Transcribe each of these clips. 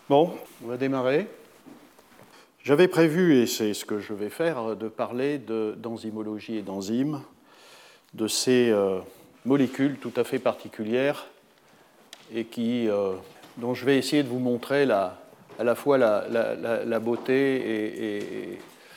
Bon, on va démarrer. J'avais prévu, et c'est ce que je vais faire, de parler d'enzymologie et d'enzymes, de ces molécules tout à fait particulières et dont je vais essayer de vous montrer à la fois la beauté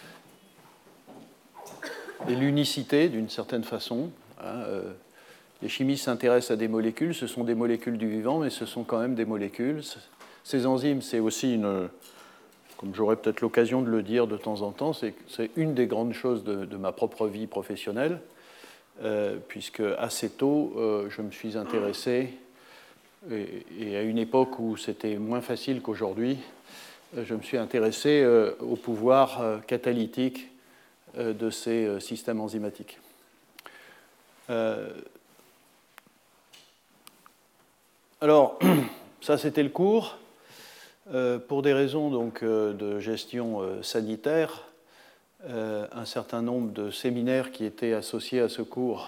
et l'unicité d'une certaine façon. Les chimistes s'intéressent à des molécules, ce sont des molécules du vivant, mais ce sont quand même des molécules. Ces enzymes, c'est aussi comme j'aurai peut-être l'occasion de le dire de temps en temps, c'est une des grandes choses de ma propre vie professionnelle, puisque assez tôt, je me suis intéressé, et à une époque où c'était moins facile qu'aujourd'hui, je me suis intéressé au pouvoir catalytique de ces systèmes enzymatiques. Alors, ça c'était le cours. Pour des raisons donc, de gestion sanitaire, un certain nombre de séminaires qui étaient associés à ce cours,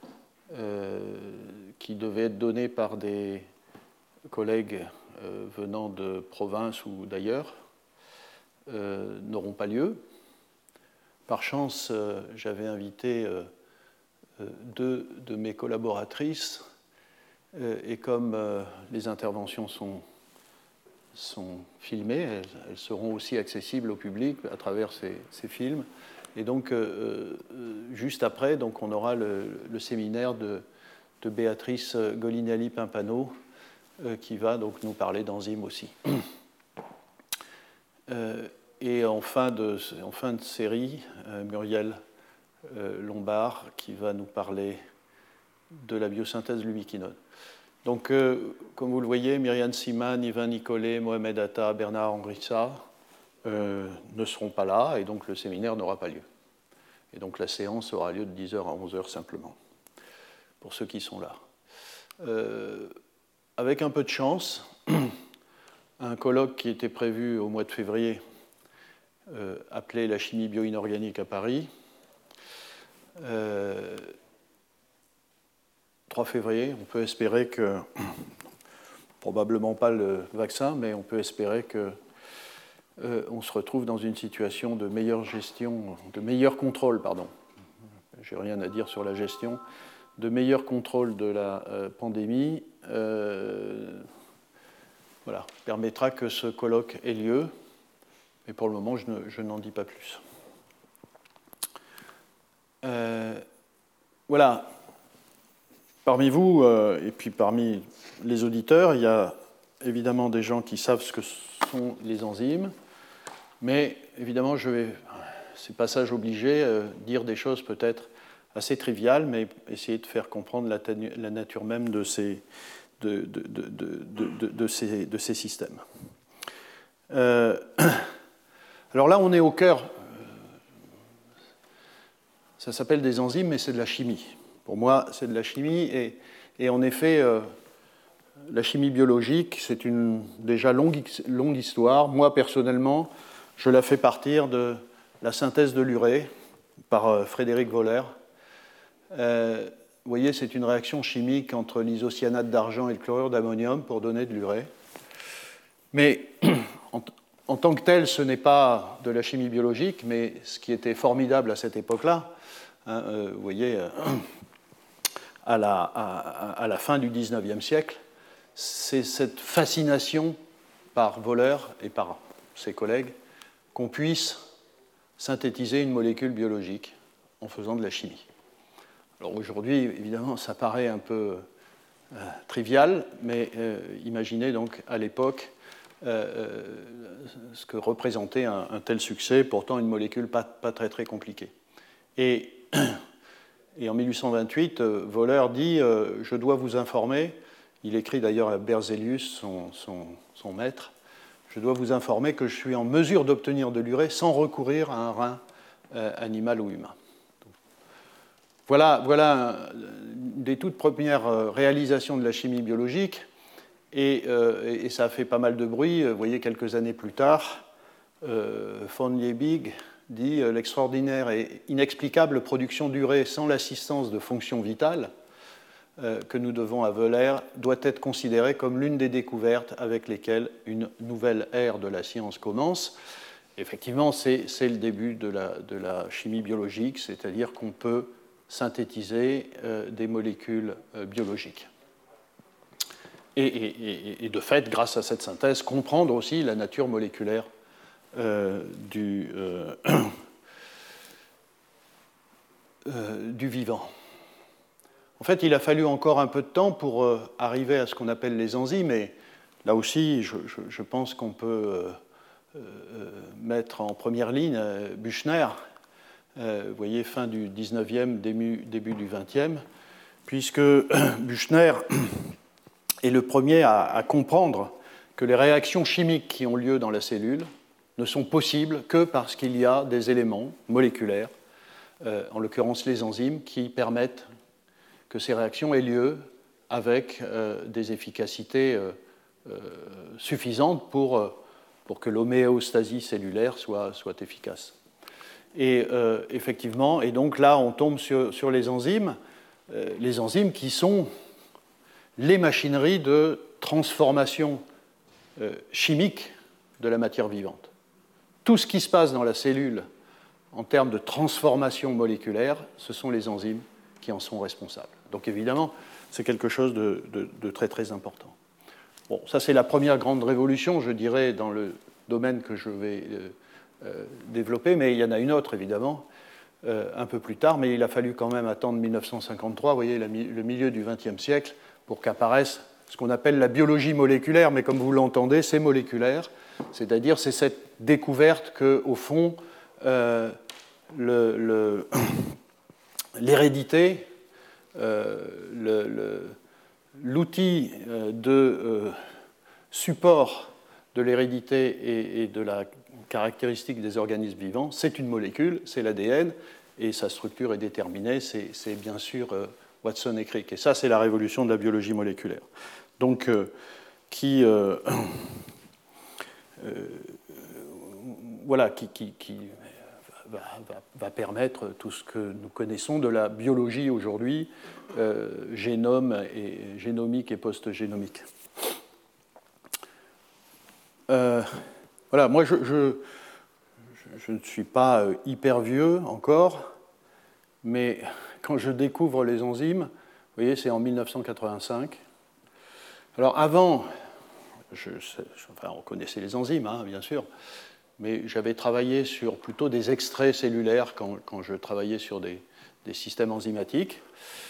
qui devaient être donnés par des collègues venant de province ou d'ailleurs, n'auront pas lieu. Par chance, j'avais invité deux de mes collaboratrices, et comme les interventions sont filmées, elles seront aussi accessibles au public à travers ces films. Et donc, juste après, donc, on aura le séminaire de Béatrice Golignali-Pimpano, qui va donc nous parler d'enzymes aussi. Et en fin de série, Muriel Lombard, qui va nous parler de la biosynthèse de l'ubiquinone. Donc, comme vous le voyez, Myriam Siman, Yvain Nicolet, Mohamed Atta, Bernard Henrissa ne seront pas là, et donc le séminaire n'aura pas lieu. Et donc la séance aura lieu de 10h à 11h simplement, pour ceux qui sont là. Avec un peu de chance, un colloque qui était prévu au mois de février, appelé la chimie bio-inorganique à Paris, 3 février, on peut espérer que, probablement pas le vaccin, mais on peut espérer qu'on se retrouve dans une situation de meilleure gestion, de meilleur contrôle, pardon. Je n'ai rien à dire sur la gestion, de meilleur contrôle de la pandémie, voilà, permettra que ce colloque ait lieu, mais pour le moment, je n'en dis pas plus. Voilà. Parmi vous, et puis parmi les auditeurs, il y a évidemment des gens qui savent ce que sont les enzymes, mais évidemment, c'est passage obligé, dire des choses peut-être assez triviales, mais essayer de faire comprendre la nature même de ces systèmes. Alors là, on est au cœur. Ça s'appelle des enzymes, mais c'est de la chimie. Pour moi, c'est de la chimie, et en effet, la chimie biologique, c'est une déjà longue histoire. Moi, personnellement, je la fais partir de la synthèse de l'urée par Frédéric Wohler. Vous voyez, c'est une réaction chimique entre l'isocyanate d'argent et le chlorure d'ammonium pour donner de l'urée. Mais en tant que tel, ce n'est pas de la chimie biologique, mais ce qui était formidable à cette époque-là, vous voyez, à la fin du XIXe siècle, c'est cette fascination par Wohler et par ses collègues qu'on puisse synthétiser une molécule biologique en faisant de la chimie. Alors aujourd'hui, évidemment, ça paraît un peu trivial, mais imaginez donc à l'époque ce que représentait un tel succès, pourtant une molécule pas très très compliquée. Et en 1828, Wohler dit « Je dois vous informer », il écrit d'ailleurs à Berzelius, son maître, « Je dois vous informer que je suis en mesure d'obtenir de l'urée sans recourir à un rein animal ou humain. » Voilà une des toutes premières réalisations de la chimie biologique, et ça a fait pas mal de bruit. Vous voyez, quelques années plus tard, von Liebig dit « L'extraordinaire et inexplicable production d'urée sans l'assistance de fonctions vitales que nous devons à Wöhler doit être considérée comme l'une des découvertes avec lesquelles une nouvelle ère de la science commence. Effectivement, c'est le début de la chimie biologique, c'est-à-dire qu'on peut synthétiser des molécules biologiques. Et de fait, grâce à cette synthèse, comprendre aussi la nature moléculaire du vivant. En fait, il a fallu encore un peu de temps pour arriver à ce qu'on appelle les enzymes, et là aussi, je pense qu'on peut mettre en première ligne Büchner, vous voyez, fin du 19e, début du 20e, puisque Büchner est le premier à comprendre que les réactions chimiques qui ont lieu dans la cellule ne sont possibles que parce qu'il y a des éléments moléculaires, en l'occurrence les enzymes, qui permettent que ces réactions aient lieu avec des efficacités suffisantes pour que l'homéostasie cellulaire soit efficace. Et effectivement, et donc là, on tombe sur les enzymes qui sont les machineries de transformation chimique de la matière vivante. Tout ce qui se passe dans la cellule en termes de transformation moléculaire, ce sont les enzymes qui en sont responsables. Donc évidemment, c'est quelque chose de très très important. Bon, ça c'est la première grande révolution, je dirais, dans le domaine que je vais développer, mais il y en a une autre évidemment, un peu plus tard, mais il a fallu quand même attendre 1953, vous voyez, le milieu du XXe siècle, pour qu'apparaisse ce qu'on appelle la biologie moléculaire, mais comme vous l'entendez, c'est moléculaire, c'est-à-dire c'est cette découverte qu'au fond, l'hérédité, l'outil de support de l'hérédité et de la caractéristique des organismes vivants, c'est une molécule, c'est l'ADN, et sa structure est déterminée, c'est bien sûr Watson et Crick. Et ça, c'est la révolution de la biologie moléculaire. Donc, voilà, qui va permettre tout ce que nous connaissons de la biologie aujourd'hui, génomique et post-génomique. Voilà, moi je ne suis pas hyper vieux encore, mais quand je découvre les enzymes, vous voyez, c'est en 1985. Alors avant, on connaissait les enzymes, hein, bien sûr, mais j'avais travaillé sur plutôt des extraits cellulaires quand je travaillais sur des systèmes enzymatiques.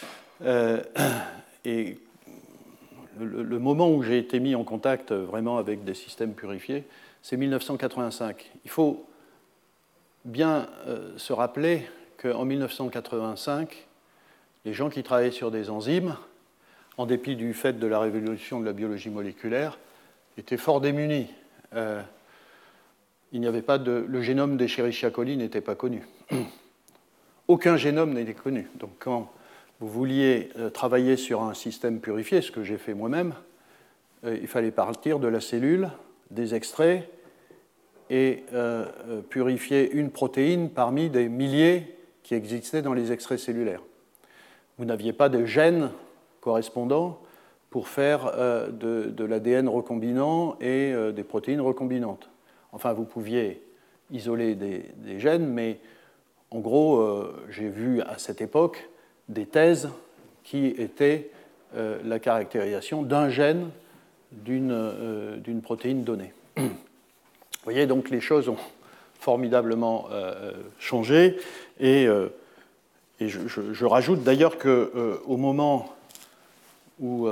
Et le moment où j'ai été mis en contact vraiment avec des systèmes purifiés, c'est 1985. Il faut bien se rappeler qu'en 1985, les gens qui travaillaient sur des enzymes, en dépit du fait de la révolution de la biologie moléculaire, étaient fort démunis. Il n'y avait pas le génome d'Escherichia coli n'était pas connu. Aucun génome n'était connu. Donc quand vous vouliez travailler sur un système purifié, ce que j'ai fait moi-même, il fallait partir de la cellule, des extraits, et purifier une protéine parmi des milliers qui existaient dans les extraits cellulaires. Vous n'aviez pas de gènes correspondants pour faire de l'ADN recombinant et des protéines recombinantes. Enfin, vous pouviez isoler des gènes, mais en gros, j'ai vu à cette époque des thèses qui étaient la caractérisation d'un gène d'une protéine donnée. Vous voyez, donc les choses ont formidablement changé, et je rajoute d'ailleurs qu'au moment où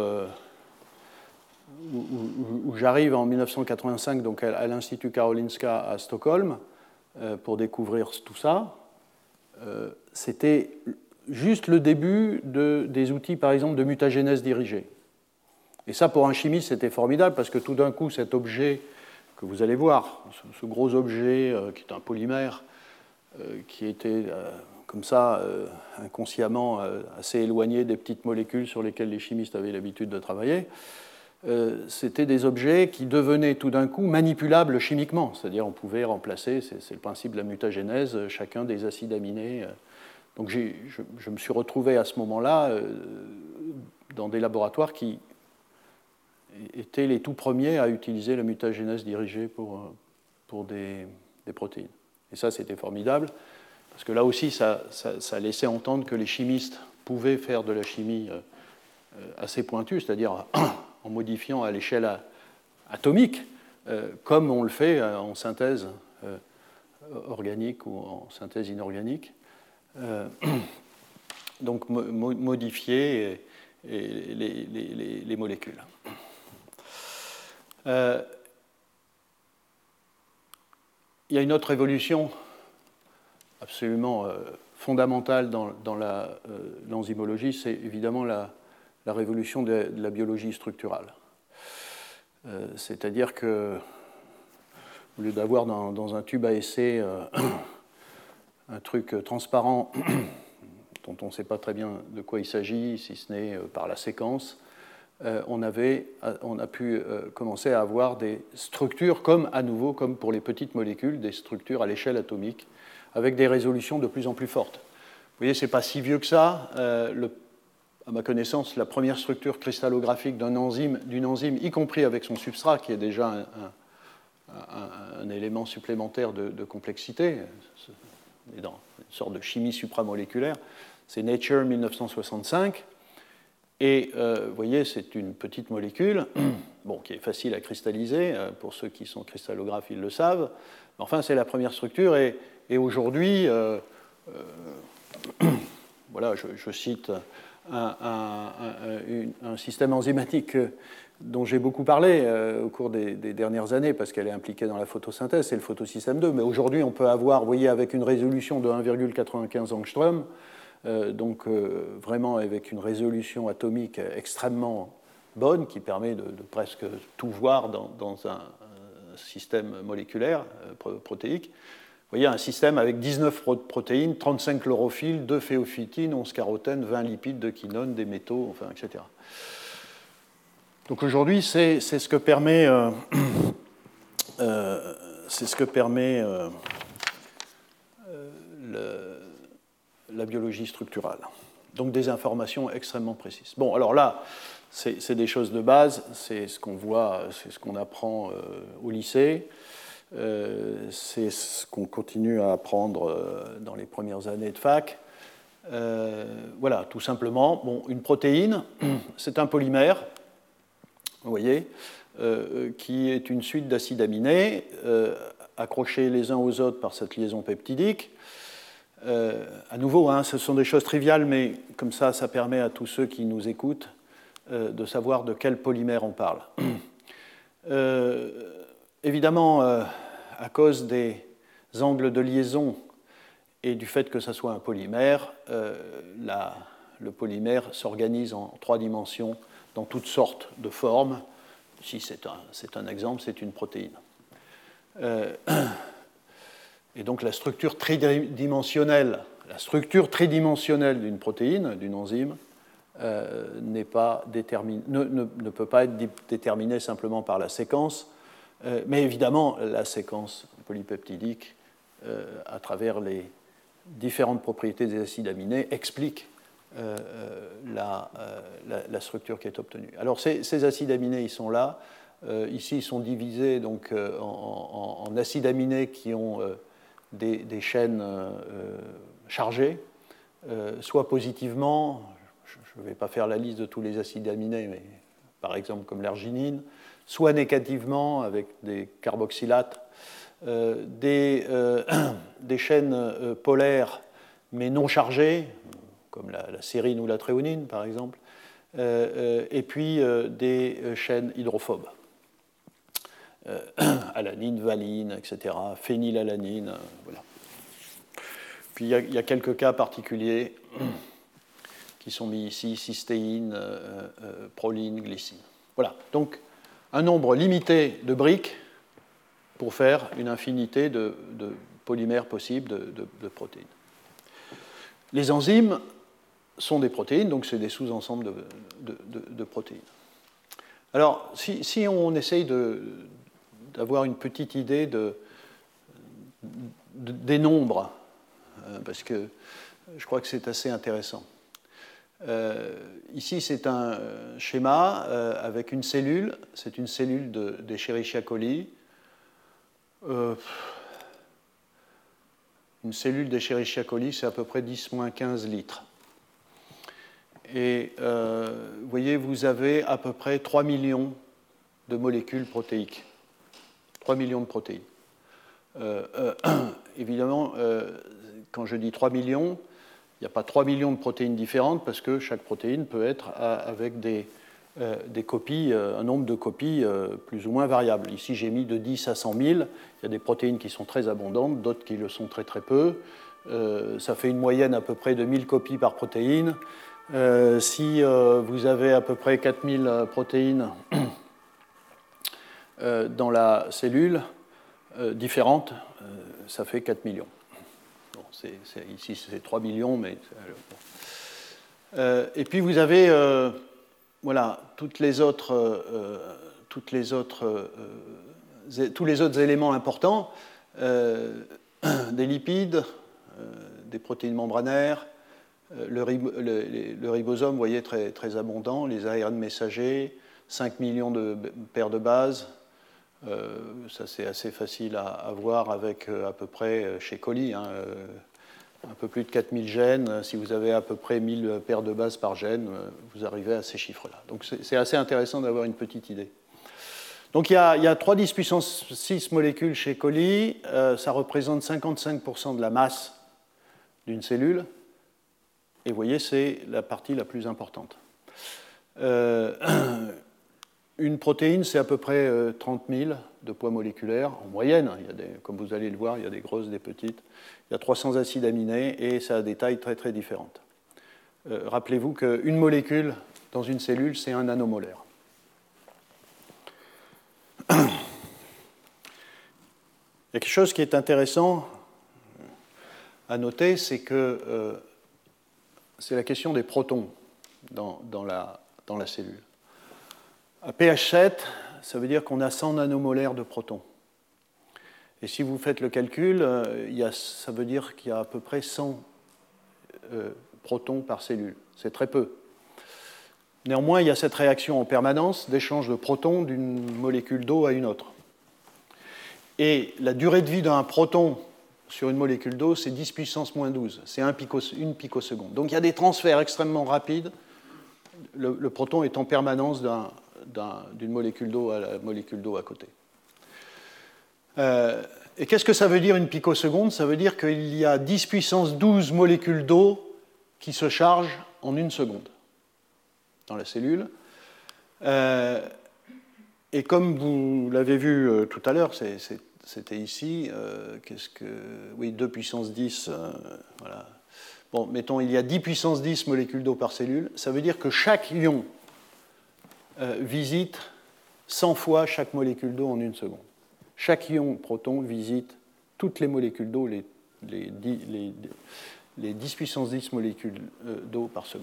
j'arrive en 1985 donc à l'Institut Karolinska à Stockholm pour découvrir tout ça, c'était juste le début des outils, par exemple, de mutagénèse dirigée. Et ça, pour un chimiste, c'était formidable, parce que tout d'un coup, cet objet que vous allez voir, ce gros objet qui est un polymère, qui était comme ça, inconsciemment assez éloigné des petites molécules sur lesquelles les chimistes avaient l'habitude de travailler, c'était des objets qui devenaient tout d'un coup manipulables chimiquement, c'est-à-dire on pouvait remplacer, c'est le principe de la mutagénèse, chacun des acides aminés. Donc je me suis retrouvé à ce moment-là dans des laboratoires qui étaient les tout premiers à utiliser la mutagénèse dirigée pour des protéines. Et ça, c'était formidable, parce que là aussi, ça laissait entendre que les chimistes pouvaient faire de la chimie assez pointue, c'est-à-dire en modifiant à l'échelle atomique, comme on le fait en synthèse organique ou en synthèse inorganique. Donc modifier les molécules. Il y a une autre évolution absolument fondamentale dans l'enzymologie, c'est évidemment la révolution de la biologie structurale. C'est-à-dire que, au lieu d'avoir dans un tube à essai un truc transparent dont on ne sait pas très bien de quoi il s'agit, si ce n'est par la séquence, on a pu commencer à avoir des structures, comme pour les petites molécules, des structures à l'échelle atomique, avec des résolutions de plus en plus fortes. Vous voyez, ce n'est pas si vieux que ça. À ma connaissance, la première structure cristallographique d'une enzyme, y compris avec son substrat, qui est déjà un élément supplémentaire de complexité, on est dans une sorte de chimie supramoléculaire, c'est Nature 1965. Et vous voyez, c'est une petite molécule qui est facile à cristalliser. Pour ceux qui sont cristallographes, ils le savent. Mais enfin, c'est la première structure. Et aujourd'hui, voilà, je cite un système enzymatique dont j'ai beaucoup parlé au cours des dernières années, parce qu'elle est impliquée dans la photosynthèse, c'est le photosystème 2. Mais aujourd'hui, on peut avoir, vous voyez, avec une résolution de 1,95 angstrom, donc vraiment avec une résolution atomique extrêmement bonne, qui permet de presque tout voir dans un système moléculaire protéique. Vous voyez, un système avec 19 protéines, 35 chlorophylles, 2 phéophytines, 11 carotènes, 20 lipides, 2 quinones, des métaux, enfin, etc. Donc aujourd'hui, c'est ce que permet, la biologie structurale. Donc des informations extrêmement précises. Bon, alors là, c'est des choses de base, c'est ce qu'on voit, c'est ce qu'on apprend au lycée. C'est ce qu'on continue à apprendre dans les premières années de fac. Voilà, tout simplement. Bon, une protéine, c'est un polymère, vous voyez, qui est une suite d'acides aminés accrochés les uns aux autres par cette liaison peptidique. À nouveau, ce sont des choses triviales, mais comme ça permet à tous ceux qui nous écoutent de savoir de quel polymère on parle. Évidemment, à cause des angles de liaison et du fait que ça soit un polymère, le polymère s'organise en 3 dimensions dans toutes sortes de formes. Ici, c'est un exemple, c'est une protéine. Et donc la structure tridimensionnelle d'une protéine, d'une enzyme, ne peut pas être déterminée simplement par la séquence, mais évidemment la séquence polypeptidique, à travers les différentes propriétés des acides aminés, explique la structure qui est obtenue. Alors ces acides aminés, ils sont là. Ici, ils sont divisés donc, en acides aminés qui ont des chaînes chargées, soit positivement, je ne vais pas faire la liste de tous les acides aminés, mais par exemple comme l'arginine, soit négativement avec des carboxylates, des chaînes polaires mais non chargées, comme la sérine ou la tréonine par exemple, et puis des chaînes hydrophobes. Alanine, valine, etc., phénylalanine, voilà. Puis il y a quelques cas particuliers qui sont mis ici, cystéine, proline, glycine. Voilà, donc un nombre limité de briques pour faire une infinité de polymères possibles de protéines. Les enzymes sont des protéines, donc c'est des sous-ensembles de protéines. Alors, si on essaye d'avoir une petite idée des nombres, parce que je crois que c'est assez intéressant. Ici, c'est un schéma avec une cellule. C'est une cellule d'Escherichia coli. Une cellule d'Escherichia coli, c'est à peu près 10-15 litres. Et vous voyez, vous avez à peu près 3 millions de molécules protéiques. 3 millions de protéines. Évidemment, quand je dis 3 millions, il n'y a pas 3 millions de protéines différentes parce que chaque protéine peut être avec des copies, un nombre de copies plus ou moins variable. Ici, j'ai mis de 10 à 100 000. Il y a des protéines qui sont très abondantes, d'autres qui le sont très très peu. Ça fait une moyenne à peu près de 1000 copies par protéine. Si vous avez à peu près 4000 protéines dans la cellule différentes, ça fait 4 millions. Bon, ici, c'est 3 millions, mais... et puis, vous avez voilà, tous les autres éléments importants, des lipides, des protéines membranaires, le ribosome, vous voyez, très, très abondant, les ARN messagers, 5 millions de paires de bases. Ça, c'est assez facile à voir avec à peu près chez coli, hein, un peu plus de 4000 gènes. Si vous avez à peu près 1000 paires de bases par gène, vous arrivez à ces chiffres-là. Donc, c'est assez intéressant d'avoir une petite idée. Donc, il y a 3 10 puissance 6 molécules chez coli. Ça représente 55% de la masse d'une cellule. Et vous voyez, c'est la partie la plus importante. Une protéine, c'est à peu près 30 000 de poids moléculaire en moyenne. Il y a comme vous allez le voir, il y a des grosses, des petites. Il y a 300 acides aminés et ça a des tailles très très différentes. Rappelez-vous qu'une molécule dans une cellule, c'est 1 nanomolaire. Il y a quelque chose qui est intéressant à noter, c'est que c'est la question des protons dans la cellule. À pH 7, ça veut dire qu'on a 100 nanomolaires de protons. Et si vous faites le calcul, ça veut dire qu'il y a à peu près 100 protons par cellule. C'est très peu. Néanmoins, il y a cette réaction en permanence d'échange de protons d'une molécule d'eau à une autre. Et la durée de vie d'un proton sur une molécule d'eau, c'est 10 puissance moins 12. C'est une picoseconde. Donc il y a des transferts extrêmement rapides. Le proton est en permanence d'une molécule d'eau à la molécule d'eau à côté. Et qu'est-ce que ça veut dire une picoseconde? Ça veut dire qu'il y a 10 puissance 12 molécules d'eau qui se chargent en une seconde dans la cellule. Et comme vous l'avez vu tout à l'heure, c'était ici, oui, 2 puissance 10, voilà. Bon, mettons, il y a 10 puissance 10 molécules d'eau par cellule. Ça veut dire que chaque ion visite 100 fois chaque molécule d'eau en une seconde. Chaque ion proton visite toutes les molécules d'eau, les 10 puissance 10 molécules d'eau par seconde.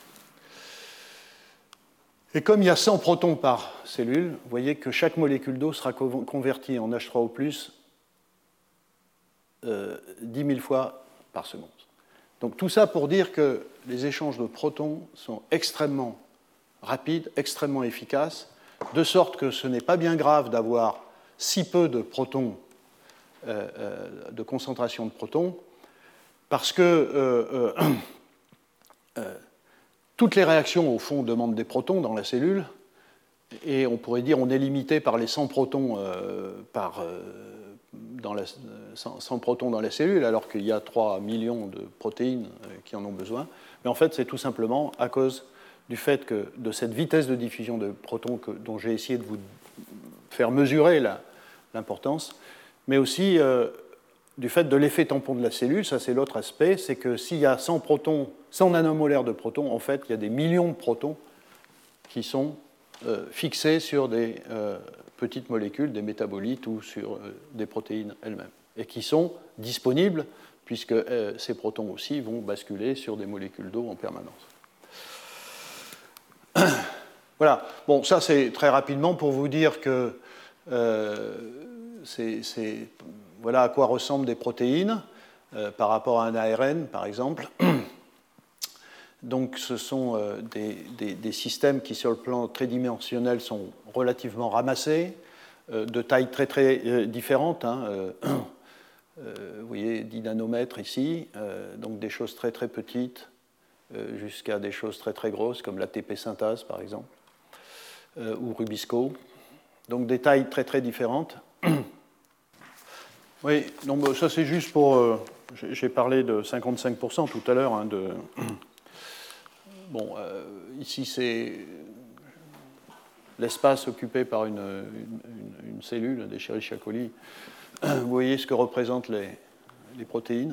Et comme il y a 100 protons par cellule, vous voyez que chaque molécule d'eau sera convertie en H3O+, 10 000 fois par seconde. Donc tout ça pour dire que les échanges de protons sont extrêmement rapides, extrêmement efficaces, de sorte que ce n'est pas bien grave d'avoir si peu de protons, de concentration de protons, parce que toutes les réactions, au fond, demandent des protons dans la cellule, et on pourrait dire qu'on est limité par les 100 protons, 100 protons dans la cellule, alors qu'il y a 3 millions de protéines qui en ont besoin. Mais en fait, c'est tout simplement à cause du fait que de cette vitesse de diffusion de protons dont j'ai essayé de vous faire mesurer l'importance, mais aussi du fait de l'effet tampon de la cellule. Ça, c'est l'autre aspect, c'est que s'il y a 100 nanomolaires de protons, en fait, il y a des millions de protons qui sont fixés sur des petites molécules, des métabolites ou sur des protéines elles-mêmes, et qui sont disponibles, puisque ces protons aussi vont basculer sur des molécules d'eau en permanence. Voilà, bon, ça c'est très rapidement pour vous dire que voilà à quoi ressemblent des protéines par rapport à un ARN, par exemple. Donc ce sont des systèmes qui, sur le plan tridimensionnel, sont relativement ramassés, de tailles très très différentes. Vous voyez 10 nanomètres ici, donc des choses très très petites jusqu'à des choses très très grosses, comme la TP synthase par exemple, ou Rubisco. Donc des tailles très très différentes. Oui, donc ça c'est juste pour... j'ai parlé de 55% tout à l'heure. Bon, ici c'est l'espace occupé par une cellule, des Escherichia coli. Vous voyez ce que représentent les protéines.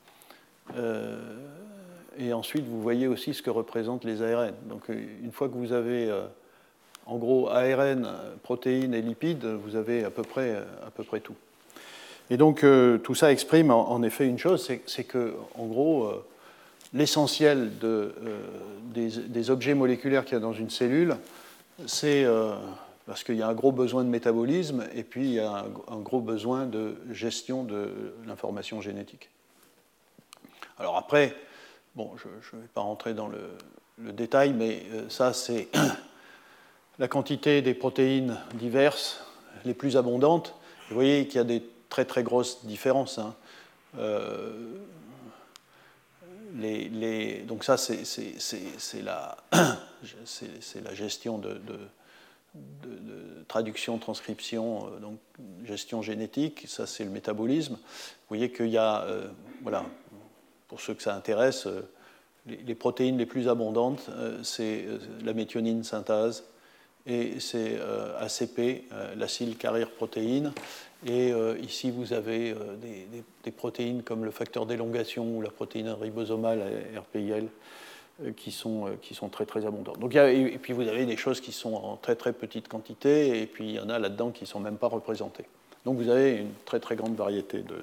Et ensuite, vous voyez aussi ce que représentent les ARN. Donc, une fois que vous avez, en gros, ARN, protéines et lipides, vous avez à peu près tout. Et donc, tout ça exprime en effet une chose, c'est que, en gros, l'essentiel des objets moléculaires qu'il y a dans une cellule, c'est parce qu'il y a un gros besoin de métabolisme et puis il y a un gros besoin de gestion de l'information génétique. Alors après, bon, je ne vais pas rentrer dans le détail, mais ça c'est la quantité des protéines diverses, les plus abondantes. Vous voyez qu'il y a des très très grosses différences. Donc ça, c'est la gestion de traduction, transcription, donc gestion génétique. Ça, c'est le métabolisme. Vous voyez qu'il y a, voilà, pour ceux que ça intéresse, les protéines les plus abondantes, c'est la méthionine synthase et c'est ACP, l'acyle carrière protéine. Et ici, vous avez des protéines comme le facteur d'élongation ou la protéine ribosomale, RPIL, qui sont très très abondantes. Donc, et puis vous avez des choses qui sont en très très petite quantité, et puis il y en a là-dedans qui ne sont même pas représentées. Donc vous avez une très très grande variété de...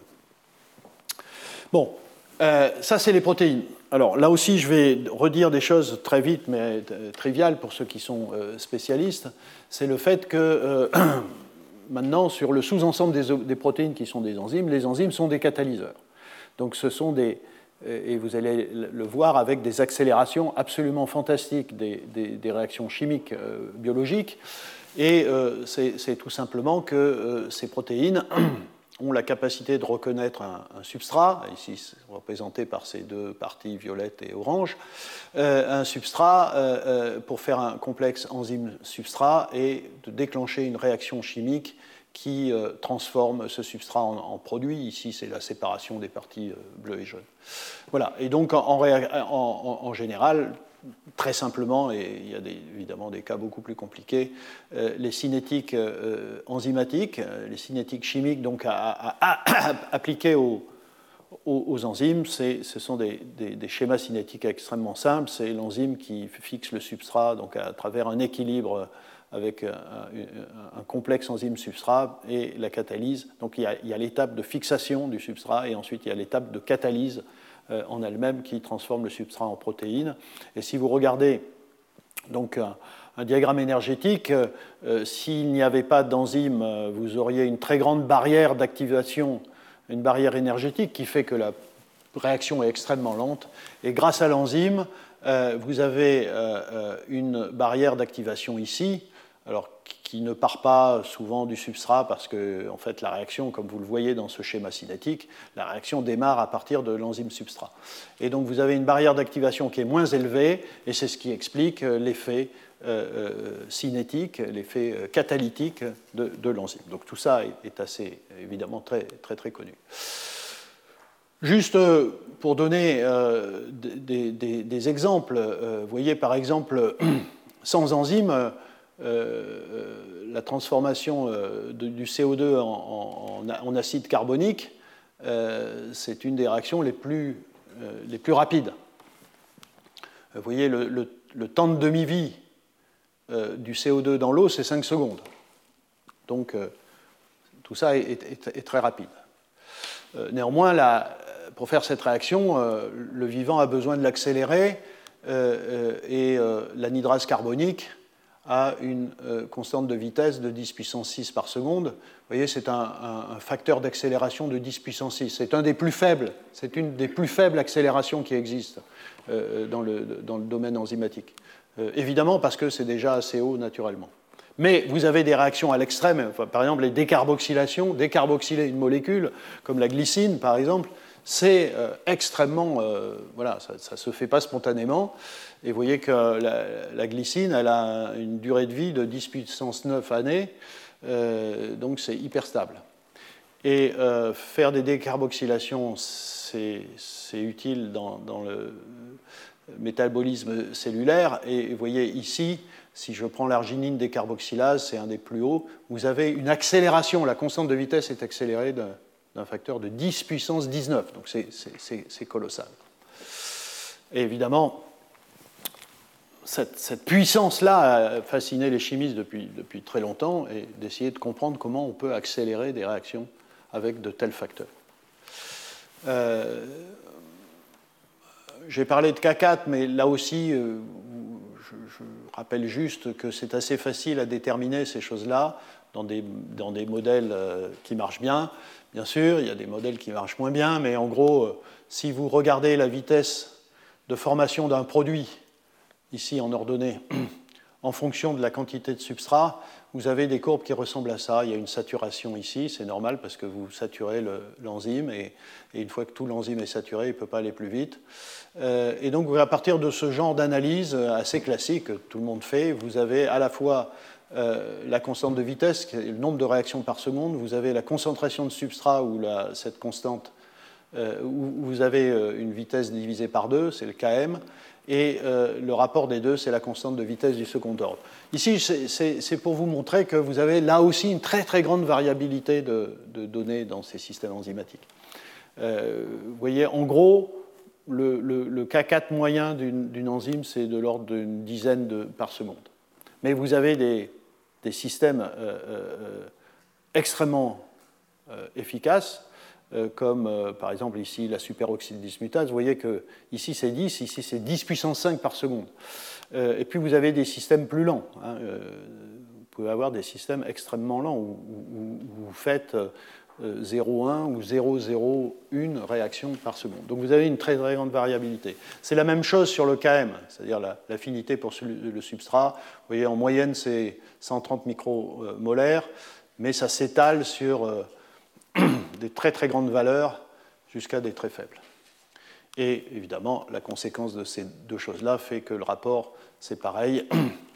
Bon, ça c'est les protéines. Alors là aussi je vais redire des choses très vite, mais triviales pour ceux qui sont spécialistes. C'est le fait que maintenant, sur le sous-ensemble des protéines qui sont des enzymes, les enzymes sont des catalyseurs. Donc ce sont et vous allez le voir avec des accélérations absolument fantastiques des réactions chimiques biologiques. Et c'est tout simplement que ces protéines ont la capacité de reconnaître un substrat, ici représenté par ces deux parties violettes et orange, un substrat pour faire un complexe enzyme-substrat et de déclencher une réaction chimique qui transforme ce substrat en produit. Ici, c'est la séparation des parties bleues et jaunes. Voilà. Et donc, en général, très simplement, et il y a évidemment des cas beaucoup plus compliqués, les cinétiques enzymatiques, les cinétiques chimiques donc appliquées aux enzymes, ce sont des schémas cinétiques extrêmement simples. C'est l'enzyme qui fixe le substrat donc à travers un équilibre avec un complexe enzyme-substrat et la catalyse. Donc il y a l'étape de fixation du substrat et ensuite il y a l'étape de catalyse en elle-même qui transforme le substrat en protéines. Et si vous regardez donc un diagramme énergétique, s'il n'y avait pas d'enzyme, vous auriez une très grande barrière d'activation, une barrière énergétique qui fait que la réaction est extrêmement lente. Et grâce à l'enzyme, vous avez une barrière d'activation ici, alors qui ne part pas souvent du substrat parce que en fait, la réaction, comme vous le voyez dans ce schéma cinétique, la réaction démarre à partir de l'enzyme substrat. Et donc vous avez une barrière d'activation qui est moins élevée et c'est ce qui explique l'effet cinétique, l'effet catalytique de l'enzyme. Donc tout ça est assez, évidemment, très, très, très connu. Juste pour donner des exemples, vous voyez par exemple, sans enzyme, la transformation du CO2 en acide carbonique, c'est une des réactions les plus rapides. Vous voyez, le temps de demi-vie du CO2 dans l'eau, c'est 5 secondes. Donc, tout ça est très rapide. Néanmoins, pour faire cette réaction, le vivant a besoin de l'accélérer et l'anhydrase carbonique à une constante de vitesse de 10 puissance 6 par seconde. Vous voyez, c'est un facteur d'accélération de 10 puissance 6. C'est une des plus faibles accélérations qui existent dans le domaine enzymatique. Évidemment parce que c'est déjà assez haut naturellement. Mais vous avez des réactions à l'extrême, par exemple les décarboxylations, décarboxyler une molécule, comme la glycine par exemple, c'est extrêmement... voilà, ça ne se fait pas spontanément. Et vous voyez que la glycine, elle a une durée de vie de 10 puissance 9 années, donc c'est hyper stable. Et faire des décarboxylations, c'est utile dans le métabolisme cellulaire. Et vous voyez ici, si je prends l'arginine décarboxylase, c'est un des plus hauts, vous avez une accélération, la constante de vitesse est accélérée d'un facteur de 10 puissance 19, donc c'est colossal. Et évidemment, cette puissance-là a fasciné les chimistes depuis très longtemps, et d'essayer de comprendre comment on peut accélérer des réactions avec de tels facteurs. J'ai parlé de K4, mais là aussi, je rappelle juste que c'est assez facile à déterminer ces choses-là dans des modèles qui marchent bien. Bien sûr, il y a des modèles qui marchent moins bien, mais en gros, si vous regardez la vitesse de formation d'un produit, ici en ordonnée, en fonction de la quantité de substrat, vous avez des courbes qui ressemblent à ça. Il y a une saturation ici, c'est normal parce que vous saturez l'enzyme, et une fois que tout l'enzyme est saturé, il ne peut pas aller plus vite. Et donc, à partir de ce genre d'analyse assez classique que tout le monde fait, vous avez à la fois la constante de vitesse, qui est le nombre de réactions par seconde, vous avez la concentration de substrat, ou cette constante, où vous avez une vitesse divisée par 2, c'est le Km, et le rapport des deux, c'est la constante de vitesse du second ordre. Ici, c'est pour vous montrer que vous avez là aussi une très très grande variabilité de données dans ces systèmes enzymatiques. Vous voyez, en gros, le K4 moyen d'une enzyme, c'est de l'ordre d'une dizaine par seconde. Mais vous avez des systèmes extrêmement efficaces, comme par exemple ici la superoxyde dismutase. Vous voyez que ici c'est 10, ici c'est 10 puissance 5 par seconde. Et puis vous avez des systèmes plus lents. Vous pouvez avoir des systèmes extrêmement lents où vous faites 0,1 ou 0,01 réactions par seconde. Donc vous avez une très, très grande variabilité. C'est la même chose sur le Km, c'est-à-dire l'affinité pour le substrat. Vous voyez, en moyenne, c'est 130 micromolaires, mais ça s'étale sur des très, très grandes valeurs jusqu'à des très faibles. Et évidemment, la conséquence de ces deux choses-là fait que le rapport, c'est pareil.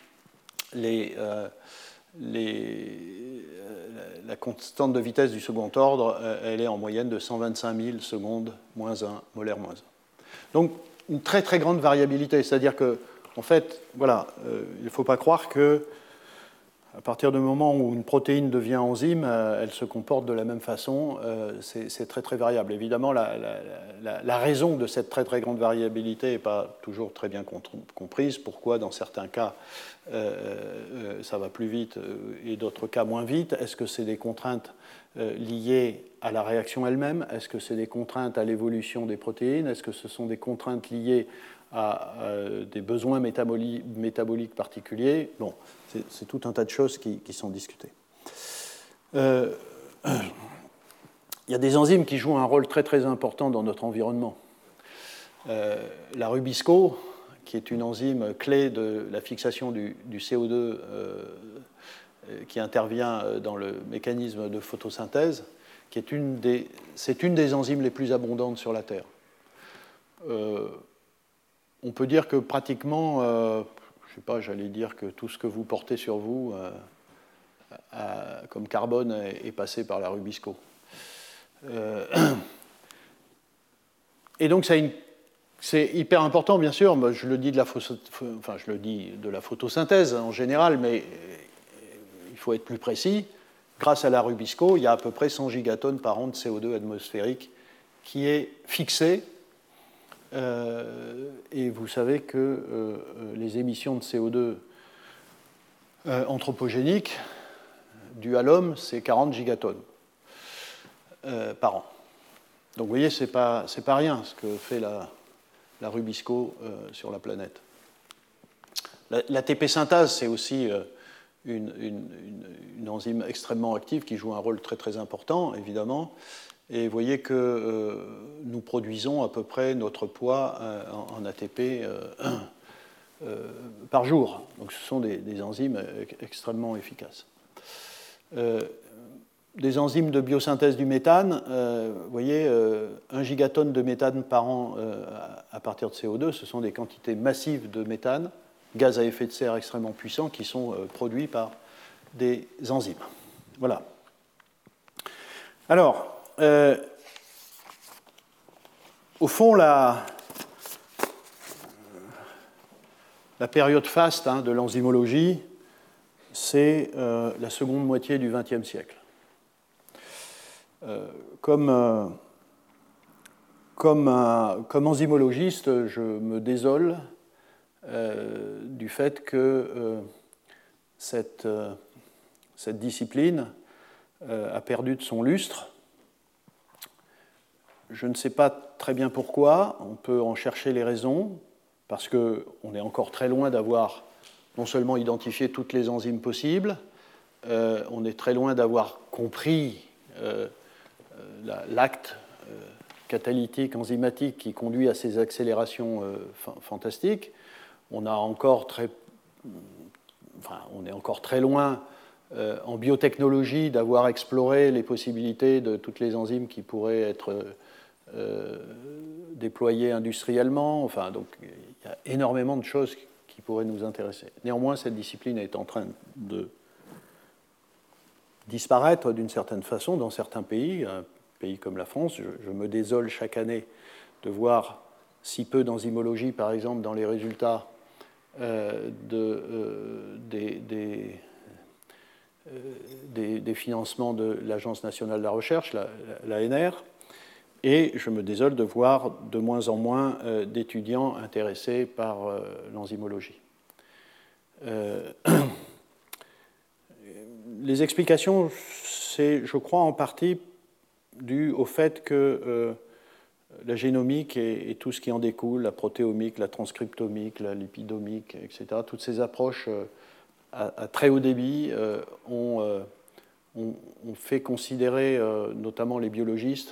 La constante de vitesse du second ordre, elle est en moyenne de 125 000 secondes moins 1, molaire moins 1. Donc, une très très grande variabilité, c'est-à-dire que, en fait, voilà, il ne faut pas croire que, à partir du moment où une protéine devient enzyme, elle se comporte de la même façon, c'est très très variable. Évidemment, la raison de cette très très grande variabilité n'est pas toujours très bien comprise. Pourquoi, dans certains cas, ça va plus vite et d'autres cas moins vite? Est-ce que c'est des contraintes liées à la réaction elle-même? Est-ce que c'est des contraintes à l'évolution des protéines? Est-ce que ce sont des contraintes liées à des besoins métaboliques particuliers? Bon, c'est tout un tas de choses qui sont discutées. Il y a des enzymes qui jouent un rôle très très important dans notre environnement. La Rubisco, qui est une enzyme clé de la fixation du CO2 qui intervient dans le mécanisme de photosynthèse, c'est une des enzymes les plus abondantes sur la Terre. On peut dire que pratiquement, je ne sais pas, j'allais dire que tout ce que vous portez sur vous comme carbone est passé par la Rubisco. Et donc c'est hyper important, bien sûr. Moi, je le dis de la photosynthèse en général, mais il faut être plus précis. Grâce à la Rubisco, il y a à peu près 100 gigatonnes par an de CO2 atmosphérique qui est fixé. Et vous savez que les émissions de CO2 anthropogéniques dues à l'homme, c'est 40 gigatonnes par an. Donc vous voyez, c'est pas rien ce que fait la Rubisco sur la planète. L'ATP synthase, c'est aussi une enzyme extrêmement active qui joue un rôle très très important, évidemment. Et vous voyez que nous produisons à peu près notre poids en ATP par jour. Donc ce sont des enzymes extrêmement efficaces. Des enzymes de biosynthèse du méthane, vous voyez, 1 gigatonne de méthane par an à partir de CO2, ce sont des quantités massives de méthane, gaz à effet de serre extrêmement puissants, qui sont produits par des enzymes. Voilà. Alors, au fond, la période faste de l'enzymologie, c'est la seconde moitié du XXe siècle. Comme enzymologiste, je me désole du fait que cette discipline a perdu de son lustre. Je ne sais pas très bien pourquoi, on peut en chercher les raisons, parce qu'on est encore très loin d'avoir non seulement identifié toutes les enzymes possibles, on est très loin d'avoir compris l'acte catalytique, enzymatique qui conduit à ces accélérations fantastiques. On est encore très loin en biotechnologie d'avoir exploré les possibilités de toutes les enzymes qui pourraient être déployées industriellement. Enfin, donc, il y a énormément de choses qui pourraient nous intéresser. Néanmoins, cette discipline est en train de disparaître d'une certaine façon dans certains pays. Un pays comme la France, je me désole chaque année de voir si peu d'enzymologie, par exemple, dans les résultats des financements de l'Agence nationale de la recherche, l'ANR, et je me désole de voir de moins en moins d'étudiants intéressés par l'enzymologie. Les explications, c'est, je crois, en partie dû au fait que la génomique et tout ce qui en découle, la protéomique, la transcriptomique, la lipidomique, etc., toutes ces approches à très haut débit ont fait considérer, notamment les biologistes,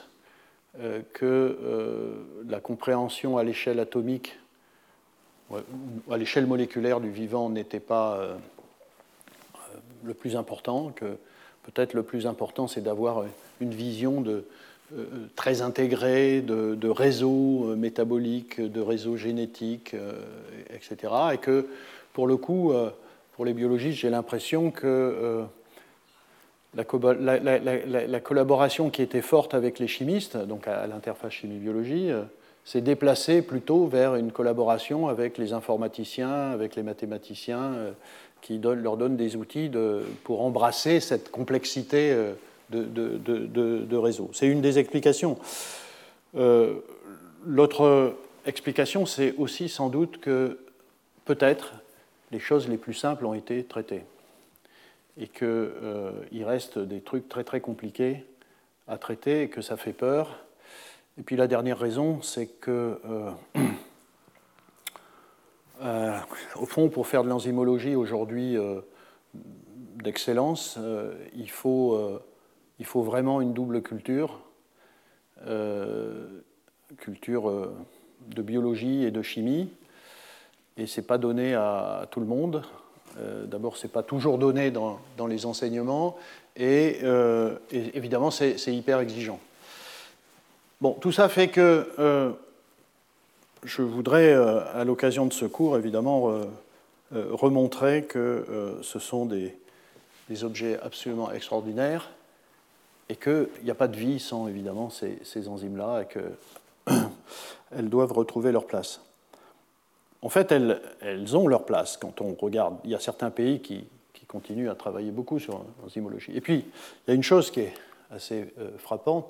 que la compréhension à l'échelle atomique, à l'échelle moléculaire du vivant n'était pas le plus important, que peut-être le plus important, c'est d'avoir une vision très intégrée de réseaux métaboliques, de réseaux génétiques, etc. Et que, pour le coup, pour les biologistes, j'ai l'impression que la collaboration qui était forte avec les chimistes, donc à l'interface chimie-biologie, s'est déplacée plutôt vers une collaboration avec les informaticiens, avec les mathématiciens, qui leur donnent des outils pour embrasser cette complexité de réseau. C'est une des explications. L'autre explication, c'est aussi sans doute que peut-être les choses les plus simples ont été traitées et qu'il reste des trucs très très compliqués à traiter et que ça fait peur. Et puis la dernière raison, c'est que au fond, pour faire de l'enzymologie aujourd'hui d'excellence, il faut vraiment une double culture, culture de biologie et de chimie, et ce n'est pas donné à tout le monde. D'abord, ce n'est pas toujours donné dans les enseignements, et évidemment, c'est hyper exigeant. Bon, tout ça fait que je voudrais, à l'occasion de ce cours, évidemment, remontrer que ce sont des objets absolument extraordinaires et qu'il n'y a pas de vie sans, évidemment, ces enzymes-là et qu'elles doivent retrouver leur place. En fait, elles ont leur place quand on regarde. Il y a certains pays qui continuent à travailler beaucoup sur l'enzymologie. Et puis, il y a une chose qui est assez frappante,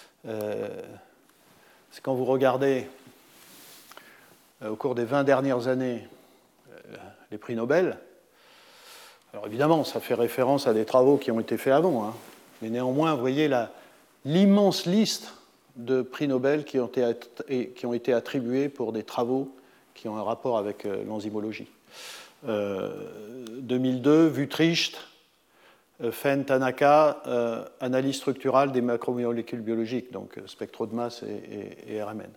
c'est quand vous regardez au cours des 20 dernières années les prix Nobel. Alors évidemment, ça fait référence à des travaux qui ont été faits avant, mais néanmoins, vous voyez l'immense liste de prix Nobel qui ont été attribués pour des travaux qui ont un rapport avec l'enzymologie. 2002, Wüthrich, Fen, Tanaka, analyse structurale des macromolécules biologiques, donc spectro de masse et RMN.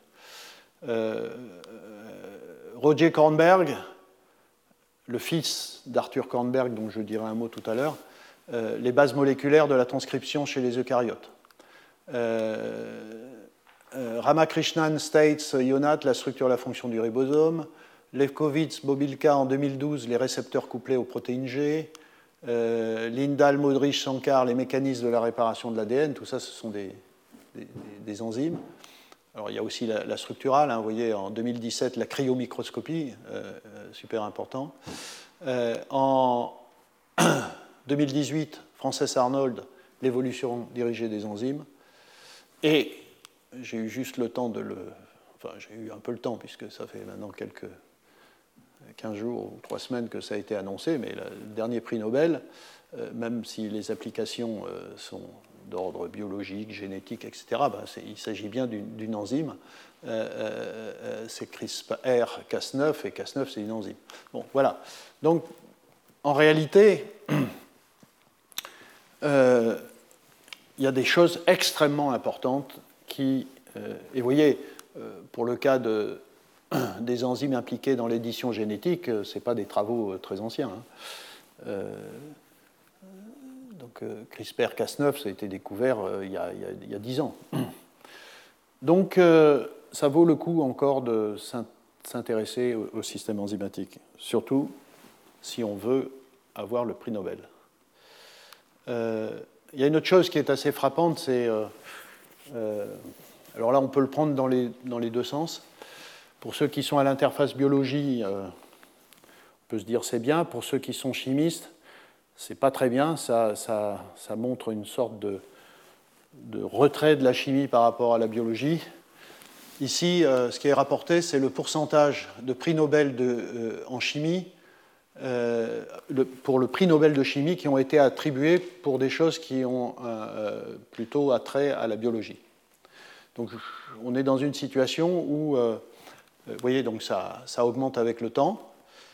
Roger Kornberg, le fils d'Arthur Kornberg, dont je dirai un mot tout à l'heure, les bases moléculaires de la transcription chez les eucaryotes. Ramakrishnan, States, Ionat, la structure et la fonction du ribosome. Lefkowitz, Bobilka en 2012, les récepteurs couplés aux protéines G. Lindahl, Modrich, Shankar, les mécanismes de la réparation de l'ADN. Tout ça, ce sont des enzymes. Alors, il y a aussi la structurale. Hein, vous voyez, en 2017, la cryomicroscopie, super important. En 2018, Frances Arnold, l'évolution dirigée des enzymes. Et j'ai eu juste le temps Enfin, j'ai eu un peu le temps, puisque ça fait maintenant quelques 15 jours ou 3 semaines que ça a été annoncé, mais le dernier prix Nobel, même si les applications sont d'ordre biologique, génétique, etc., il s'agit bien d'une enzyme. C'est CRISPR-Cas9, et Cas9, c'est une enzyme. Bon, voilà. Donc, en réalité, il y a des choses extrêmement importantes qui... et vous voyez, pour le cas des enzymes impliquées dans l'édition génétique, ce n'est pas des travaux très anciens. Hein. Donc, CRISPR-Cas9, ça a été découvert il y a 10 ans. Donc, ça vaut le coup encore de s'intéresser au système enzymatique, surtout si on veut avoir le prix Nobel. Il y a une autre chose qui est assez frappante, c'est... alors là, on peut le prendre dans les deux sens. Pour ceux qui sont à l'interface biologie, on peut se dire c'est bien. Pour ceux qui sont chimistes, c'est pas très bien. Ça montre une sorte de retrait de la chimie par rapport à la biologie. Ici, ce qui est rapporté, c'est le pourcentage de prix Nobel en chimie, pour le prix Nobel de chimie qui ont été attribués pour des choses qui ont plutôt attrait à la biologie. Donc, on est dans une situation où, vous voyez, donc ça augmente avec le temps.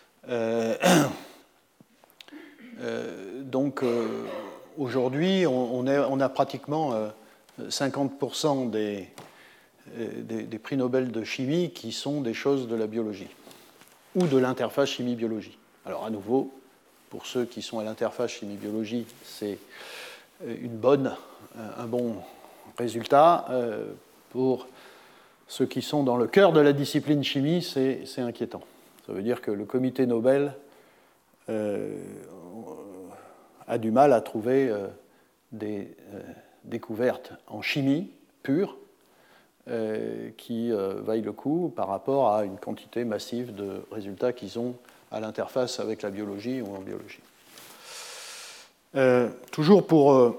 Donc, aujourd'hui, on a pratiquement 50% des prix Nobel de chimie qui sont des choses de la biologie ou de l'interface chimie-biologie. Alors, à nouveau, pour ceux qui sont à l'interface chimie-biologie, c'est un bon résultat. Pour ceux qui sont dans le cœur de la discipline chimie, c'est inquiétant. Ça veut dire que le comité Nobel a du mal à trouver des découvertes en chimie pure qui vaillent le coup par rapport à une quantité massive de résultats qu'ils ont à l'interface avec la biologie ou en biologie. Toujours pour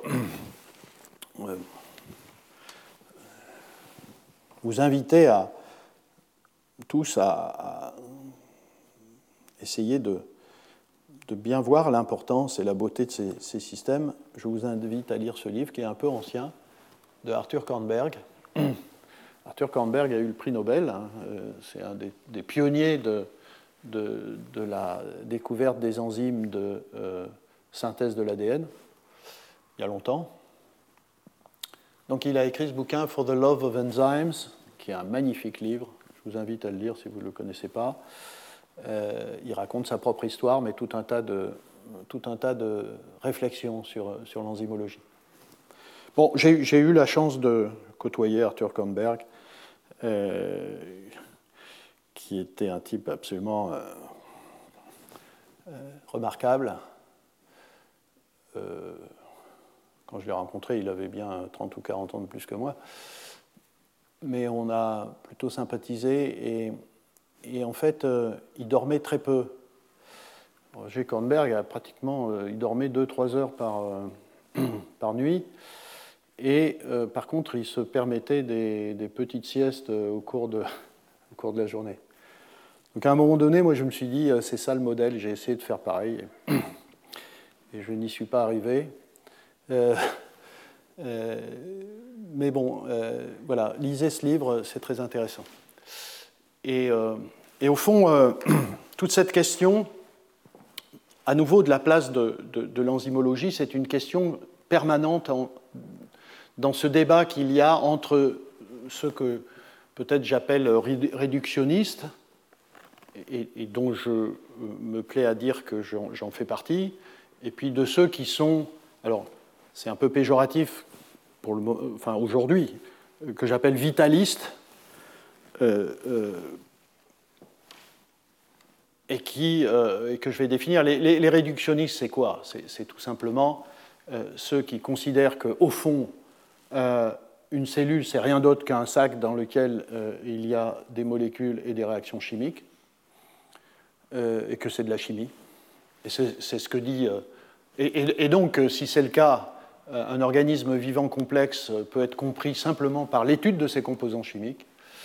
vous inviter tous à essayer de bien voir l'importance et la beauté de ces systèmes. Je vous invite à lire ce livre qui est un peu ancien, de Arthur Kornberg. Arthur Kornberg a eu le prix Nobel. Hein, c'est un des pionniers de la découverte des enzymes de synthèse de l'ADN, il y a longtemps. Donc il a écrit ce bouquin For the Love of Enzymes, qui est un magnifique livre. Je vous invite à le lire si vous ne le connaissez pas. Il raconte sa propre histoire, mais tout un tas de réflexions sur l'enzymologie. Bon, j'ai eu la chance de côtoyer Arthur Kornberg, qui était un type absolument remarquable. Quand je l'ai rencontré, il avait bien 30 ou 40 ans de plus que moi. Mais on a plutôt sympathisé et en fait, il dormait très peu. Roger Kornberg il dormait 2-3 heures par nuit. Et par contre, il se permettait des petites siestes au cours de la journée. Donc à un moment donné, moi je me suis dit, c'est ça le modèle, j'ai essayé de faire pareil. Et je n'y suis pas arrivé. Mais bon, voilà, lisez ce livre, c'est très intéressant. Et au fond, toute cette question à nouveau, de la place de l'enzymologie, c'est une question permanente dans ce débat qu'il y a entre ce que peut-être j'appelle réductionnistes, et dont je me plais à dire que j'en fais partie, et puis de ceux qui sont, alors c'est un peu péjoratif enfin, aujourd'hui, que j'appelle vitalistes, et que je vais définir. Les réductionnistes, c'est quoi? C'est tout simplement ceux qui considèrent qu'au fond, une cellule, c'est rien d'autre qu'un sac dans lequel il y a des molécules et des réactions chimiques, et que c'est de la chimie. Et c'est ce que dit... et donc, si c'est le cas, un organisme vivant complexe peut être compris simplement par l'étude de ses composants chimiques.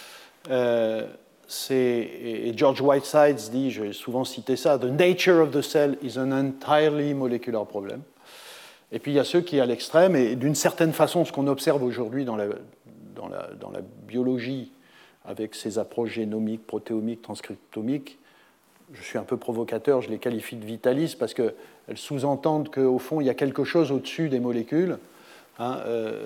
Et George Whitesides dit, j'ai souvent cité ça, The nature of the cell is an entirely molecular problem. Et puis il y a ceux qui, à l'extrême, et d'une certaine façon, ce qu'on observe aujourd'hui dans la biologie, avec ces approches génomiques, protéomiques, transcriptomiques, je suis un peu provocateur, je les qualifie de vitalistes parce qu'elles sous-entendent qu'au fond, il y a quelque chose au-dessus des molécules, hein,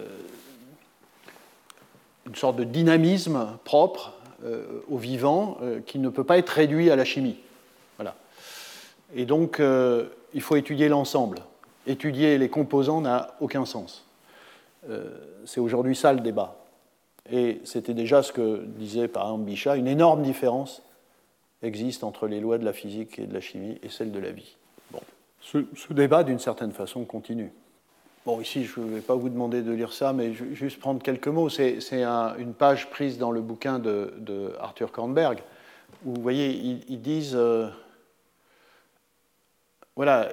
une sorte de dynamisme propre au vivant qui ne peut pas être réduit à la chimie. Voilà. Et donc, il faut étudier l'ensemble. Étudier les composants n'a aucun sens. C'est aujourd'hui ça le débat. Et c'était déjà ce que disait par exemple Bichat, une énorme différence existe entre les lois de la physique et de la chimie et celles de la vie. Bon. Ce débat, d'une certaine façon, continue. Bon, ici, je ne vais pas vous demander de lire ça, mais juste prendre quelques mots. C'est une page prise dans le bouquin de Arthur Kornberg, où, vous voyez, ils disent... voilà,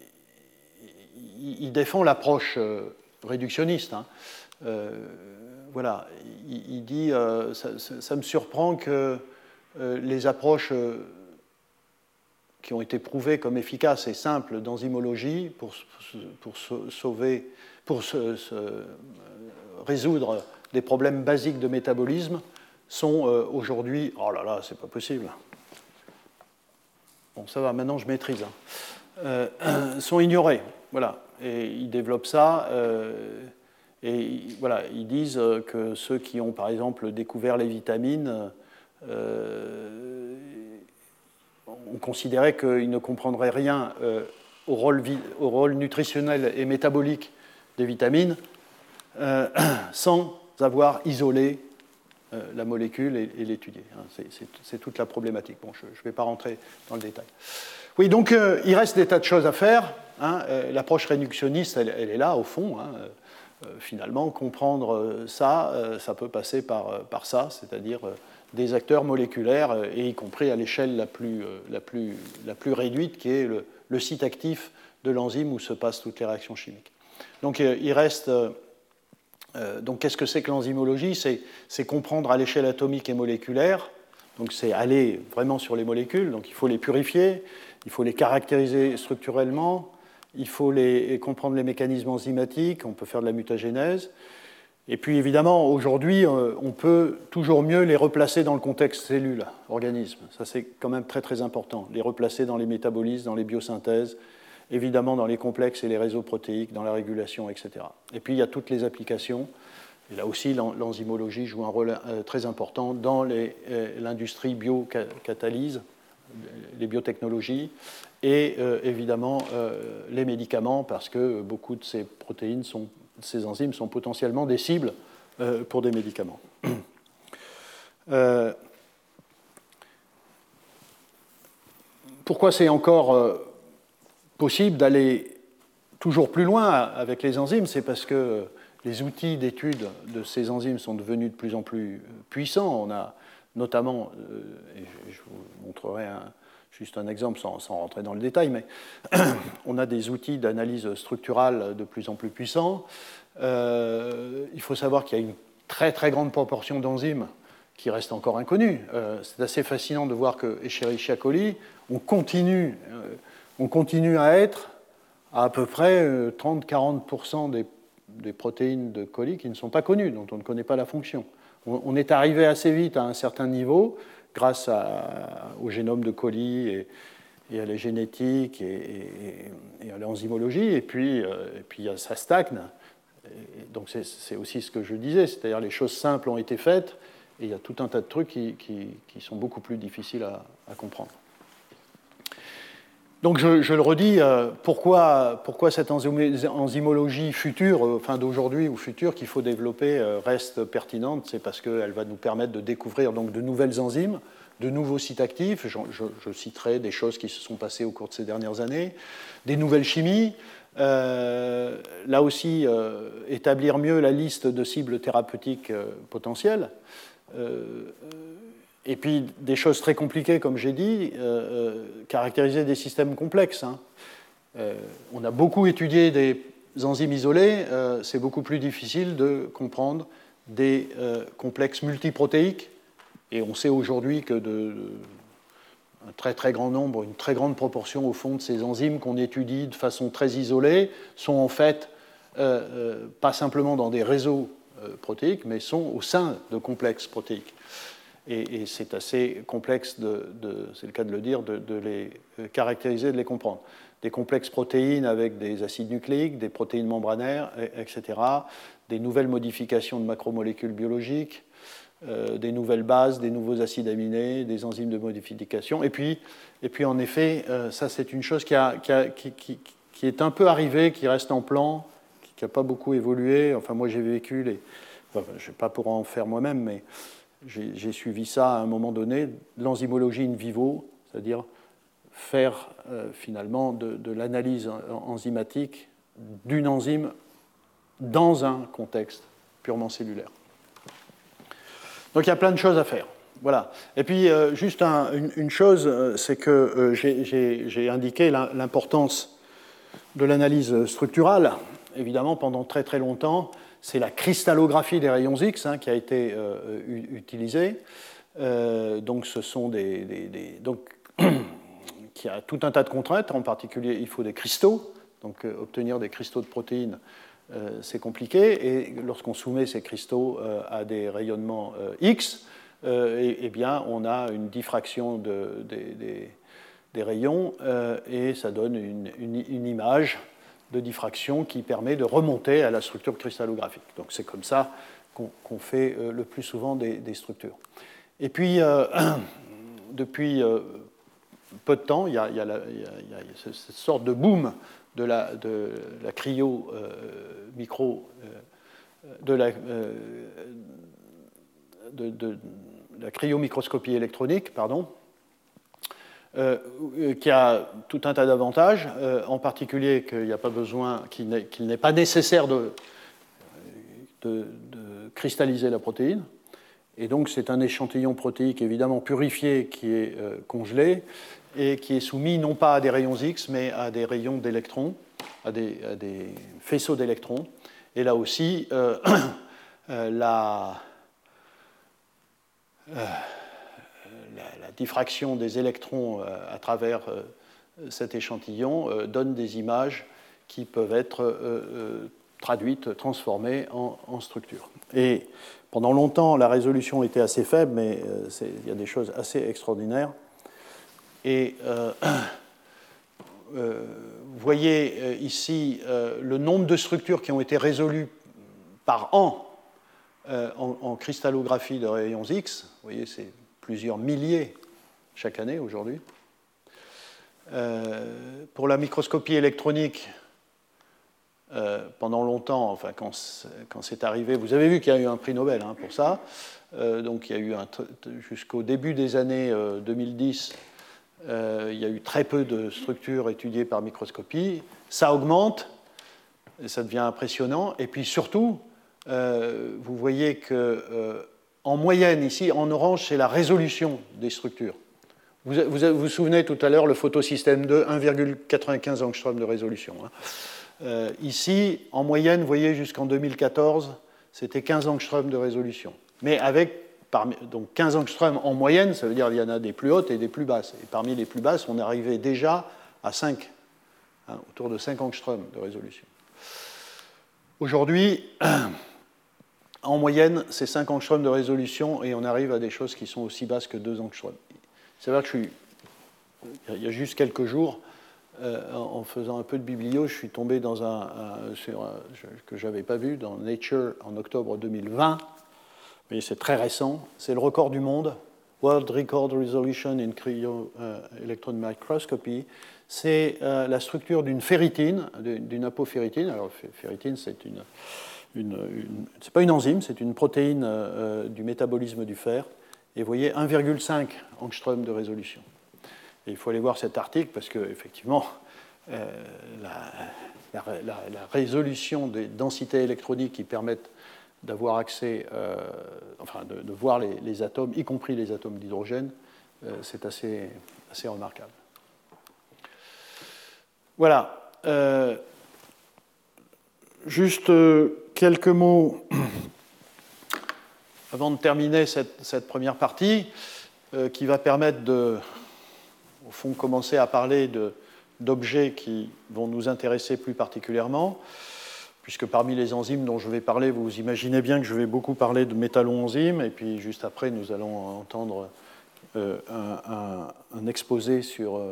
il défend l'approche réductionniste. Hein. Voilà, il dit ça me surprend que les approches qui ont été prouvées comme efficaces et simples d'enzymologie pour résoudre des problèmes basiques de métabolisme sont aujourd'hui, oh là là, c'est pas possible. Bon, ça va, maintenant je maîtrise. Hein. Sont ignorés, voilà. Et ils développent ça. Et voilà, ils disent que ceux qui ont, par exemple, découvert les vitamines ont considéré qu'ils ne comprendraient rien au rôle nutritionnel et métabolique des vitamines sans avoir isolé la molécule et l'étudier. C'est toute la problématique. Bon, je ne vais pas rentrer dans le détail. Oui, donc il reste des tas de choses à faire. Hein. L'approche réductionniste, elle est là, au fond. Hein. Finalement, comprendre ça, ça peut passer par ça, c'est-à-dire des acteurs moléculaires, et y compris à l'échelle la plus réduite, qui est le site actif de l'enzyme où se passent toutes les réactions chimiques. Donc il reste... donc qu'est-ce que c'est que l'enzymologie? C'est comprendre à l'échelle atomique et moléculaire, donc c'est aller vraiment sur les molécules, donc il faut les purifier, il faut les caractériser structurellement, il faut comprendre les mécanismes enzymatiques, on peut faire de la mutagénèse. Et puis évidemment, aujourd'hui, on peut toujours mieux les replacer dans le contexte cellule, organisme. Ça, c'est quand même très très important. Les replacer dans les métabolismes, dans les biosynthèses, évidemment dans les complexes et les réseaux protéiques, dans la régulation, etc. Et puis il y a toutes les applications. Et là aussi, l'enzymologie joue un rôle très important dans l'industrie biocatalyse, les biotechnologies, et évidemment les médicaments, parce que beaucoup de ces protéines, ces enzymes sont potentiellement des cibles pour des médicaments. Pourquoi c'est encore possible d'aller toujours plus loin avec les enzymes? C'est parce que les outils d'étude de ces enzymes sont devenus de plus en plus puissants. On a notamment, et je vous montrerai juste un exemple sans rentrer dans le détail, mais on a des outils d'analyse structurale de plus en plus puissants. Il faut savoir qu'il y a une très très grande proportion d'enzymes qui restent encore inconnues. C'est assez fascinant de voir que Escherichia coli, on continue à être à peu près 30-40% des protéines de coli qui ne sont pas connues, dont on ne connaît pas la fonction. On est arrivé assez vite à un certain niveau grâce au génome de coli et à la génétique et à l'enzymologie, et puis ça stagne. Et donc c'est aussi ce que je disais, c'est-à-dire les choses simples ont été faites, et il y a tout un tas de trucs qui sont beaucoup plus difficiles à comprendre. Donc je le redis, pourquoi cette enzymologie future, enfin d'aujourd'hui ou future, qu'il faut développer reste pertinente, c'est parce qu'elle va nous permettre de découvrir donc de nouvelles enzymes, de nouveaux sites actifs. Je citerai des choses qui se sont passées au cours de ces dernières années, des nouvelles chimies. Là aussi, établir mieux la liste de cibles thérapeutiques potentielles. Et puis des choses très compliquées, comme j'ai dit, caractériser des systèmes complexes. Hein. On a beaucoup étudié des enzymes isolées, c'est beaucoup plus difficile de comprendre des complexes multiprotéiques. Et on sait aujourd'hui que un très très grand nombre, une très grande proportion au fond de ces enzymes qu'on étudie de façon très isolée sont en fait pas simplement dans des réseaux protéiques, mais sont au sein de complexes protéiques. Et c'est assez complexe, c'est le cas de le dire, de les caractériser, de les comprendre. Des complexes protéines avec des acides nucléiques, des protéines membranaires, etc. Des nouvelles modifications de macromolécules biologiques, des nouvelles bases, des nouveaux acides aminés, des enzymes de modification. Et puis en effet, ça c'est une chose qui est un peu arrivée, qui reste en plan, qui n'a pas beaucoup évolué. Enfin, moi j'ai vécu Enfin, je ne vais pas pour en faire moi-même, mais j'ai suivi ça à un moment donné, l'enzymologie in vivo, c'est-à-dire faire finalement de l'analyse enzymatique d'une enzyme dans un contexte purement cellulaire. Donc il y a plein de choses à faire. Voilà. Et puis juste une chose, c'est que j'ai indiqué l'importance de l'analyse structurale. Évidemment, pendant très très longtemps, c'est la cristallographie des rayons X qui a été utilisée. Donc ce sont donc qui a tout un tas de contraintes. En particulier, il faut des cristaux. Donc obtenir des cristaux de protéines, c'est compliqué. Et lorsqu'on soumet ces cristaux à des rayonnements X, eh bien, on a une diffraction des rayons et ça donne une image de diffraction qui permet de remonter à la structure cristallographique. Donc c'est comme ça qu'on fait le plus souvent des structures. Et puis, depuis peu de temps, il y a cette sorte de boom de la cryo micro, de la cryomicroscopie électronique, pardon, qui a tout un tas d'avantages, en particulier qu'il n'y a pas besoin, qu'il n'est pas nécessaire de cristalliser la protéine. Et donc c'est un échantillon protéique évidemment purifié qui est congelé et qui est soumis non pas à des rayons X, mais à des rayons d'électrons, à des faisceaux d'électrons. Et là aussi, la diffraction des électrons à travers cet échantillon donne des images qui peuvent être traduites, transformées en structure. Et pendant longtemps, la résolution était assez faible, mais il y a des choses assez extraordinaires. Et vous voyez ici le nombre de structures qui ont été résolues par an en cristallographie de rayons X. Vous voyez, c'est plusieurs milliers chaque année aujourd'hui. Pour la microscopie électronique, pendant longtemps, enfin quand c'est arrivé, vous avez vu qu'il y a eu un prix Nobel pour ça. Donc il y a eu jusqu'au début des années 2010, il y a eu très peu de structures étudiées par microscopie. Ça augmente, et ça devient impressionnant. Et puis surtout, vous voyez que en moyenne, ici, en orange, c'est la résolution des structures. Vous souvenez tout à l'heure, le photosystème 2, 1,95 angstrom de résolution. Ici, en moyenne, vous voyez, jusqu'en 2014, c'était 15 angstrom de résolution. Mais avec, donc 15 angstrom en moyenne, ça veut dire qu'il y en a des plus hautes et des plus basses. Et parmi les plus basses, on arrivait déjà à 5, autour de 5 angstrom de résolution. Aujourd'hui, en moyenne, c'est 5 angstroms de résolution et on arrive à des choses qui sont aussi basses que 2 angstroms. C'est vrai que je suis il y a juste quelques jours, en faisant un peu de biblio, je suis tombé dans que je n'avais pas vu, dans Nature en octobre 2020. Mais c'est très récent. C'est le record du monde, World Record Resolution in Cryo Electron Microscopy. C'est la structure d'une ferritine, d'une apoferritine. Alors, ferritine, c'est c'est pas une enzyme, c'est une protéine du métabolisme du fer. Et vous voyez, 1,5 angstrom de résolution. Et il faut aller voir cet article parce qu'effectivement, la résolution des densités électroniques qui permettent d'avoir accès, enfin de voir les atomes, y compris les atomes d'hydrogène, c'est assez remarquable. Voilà. Juste quelques mots avant de terminer cette première partie, qui va permettre de, au fond, commencer à parler d'objets qui vont nous intéresser plus particulièrement, puisque parmi les enzymes dont je vais parler, vous imaginez bien que je vais beaucoup parler de métalloenzymes, et puis juste après, nous allons entendre un exposé sur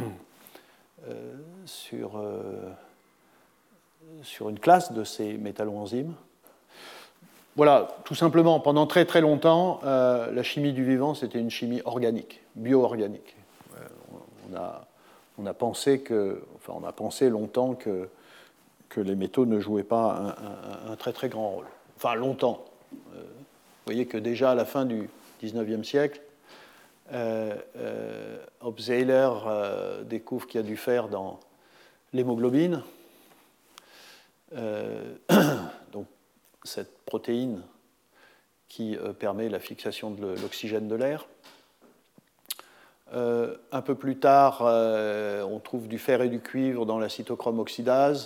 une classe de ces métalloenzymes. Voilà, tout simplement, pendant très très longtemps, la chimie du vivant, c'était une chimie organique, bio-organique. On a pensé longtemps que les métaux ne jouaient pas un très très grand rôle. Enfin, longtemps. Vous voyez que déjà à la fin du XIXe siècle, Hobsbawler découvre qu'il y a du fer dans l'hémoglobine. Donc, cette protéine qui permet la fixation de l'oxygène de l'air. Un peu plus tard, on trouve du fer et du cuivre dans la cytochrome oxydase.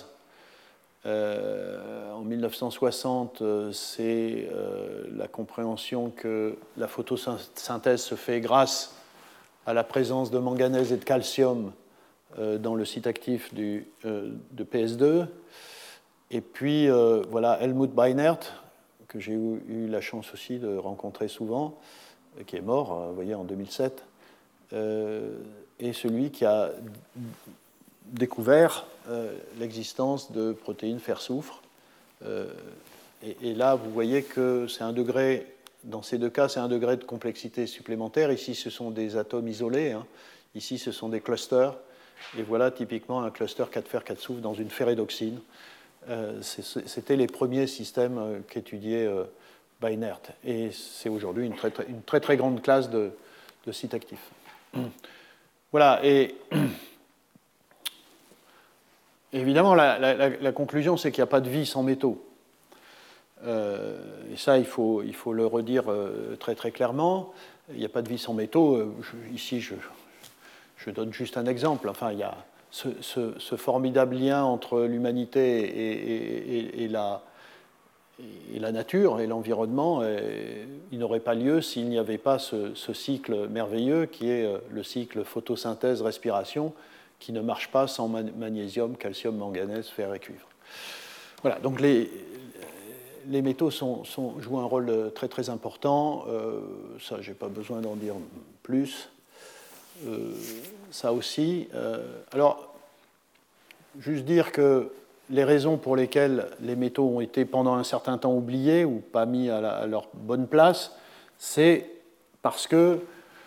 En 1960, c'est la compréhension que la photosynthèse se fait grâce à la présence de manganèse et de calcium dans le site actif de PS2. Et puis, voilà, Helmut Beinert, que j'ai eu la chance aussi de rencontrer souvent, qui est mort, vous voyez, en 2007, est celui qui a découvert l'existence de protéines fer-soufre. Et là, vous voyez que c'est un degré, dans ces deux cas, c'est un degré de complexité supplémentaire. Ici, ce sont des atomes isolés. Hein. Ici, ce sont des clusters. Et voilà typiquement un cluster 4 fer 4 soufre dans une ferrédoxine. C'était les premiers systèmes qu'étudiait Beinert. Et c'est aujourd'hui une très très grande classe de sites actifs. Voilà, et évidemment, la conclusion, c'est qu'il n'y a pas de vie sans métaux. Et ça, il faut le redire très très clairement. Il n'y a pas de vie sans métaux. Ici, je donne juste un exemple. Enfin, il y a ce formidable lien entre l'humanité et la nature et l'environnement. Il n'aurait pas lieu s'il n'y avait pas ce cycle merveilleux qui est le cycle photosynthèse-respiration, qui ne marche pas sans magnésium, calcium, manganèse, fer et cuivre. Voilà, donc les métaux jouent un rôle très très important. Ça, je n'ai pas besoin d'en dire plus. Ça aussi. Alors, juste dire que les raisons pour lesquelles les métaux ont été pendant un certain temps oubliés ou pas mis à leur bonne place, c'est parce que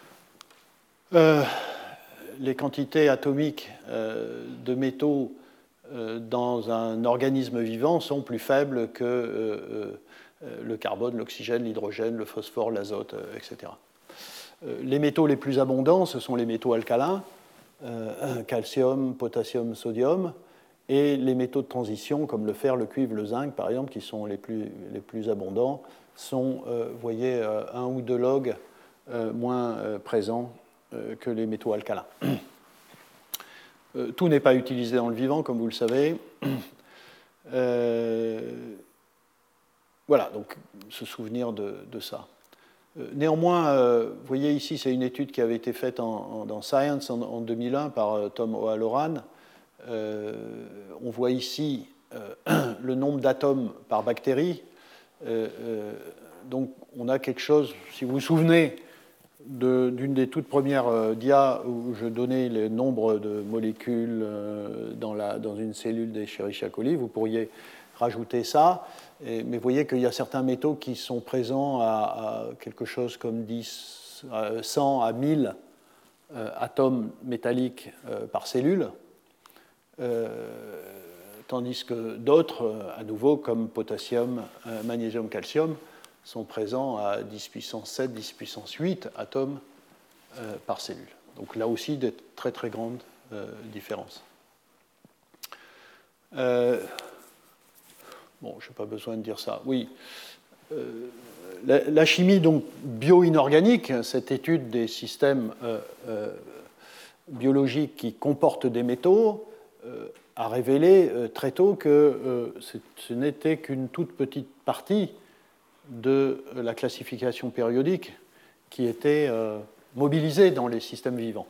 les quantités atomiques de métaux dans un organisme vivant sont plus faibles que le carbone, l'oxygène, l'hydrogène, le phosphore, l'azote, etc. Les métaux les plus abondants, ce sont les métaux alcalins, calcium, potassium, sodium, et les métaux de transition, comme le fer, le cuivre, le zinc, par exemple, qui sont les plus abondants, sont, vous voyez, 1 ou 2 log moins présents que les métaux alcalins. Tout n'est pas utilisé dans le vivant, comme vous le savez. Voilà, donc se souvenir de ça. Néanmoins, vous voyez ici, c'est une étude qui avait été faite dans Science en 2001 par Tom O'Halloran. On voit ici le nombre d'atomes par bactérie. Donc on a quelque chose, si vous vous souvenez, d'une des toutes premières dias où je donnais le nombre de molécules dans une cellule d'Escherichia coli. Vous pourriez rajouter ça, mais vous voyez qu'il y a certains métaux qui sont présents à quelque chose comme 100 à 1000 atomes métalliques par cellule, tandis que d'autres, à nouveau, comme potassium, magnésium, calcium, sont présents à 10 puissance 7, 10 puissance 8 atomes par cellule. Donc là aussi, des très très grandes différences. Bon, je n'ai pas besoin de dire ça. Oui. La chimie donc bio-inorganique, cette étude des systèmes biologiques qui comportent des métaux, a révélé très tôt que ce n'était qu'une toute petite partie de la classification périodique qui était mobilisée dans les systèmes vivants.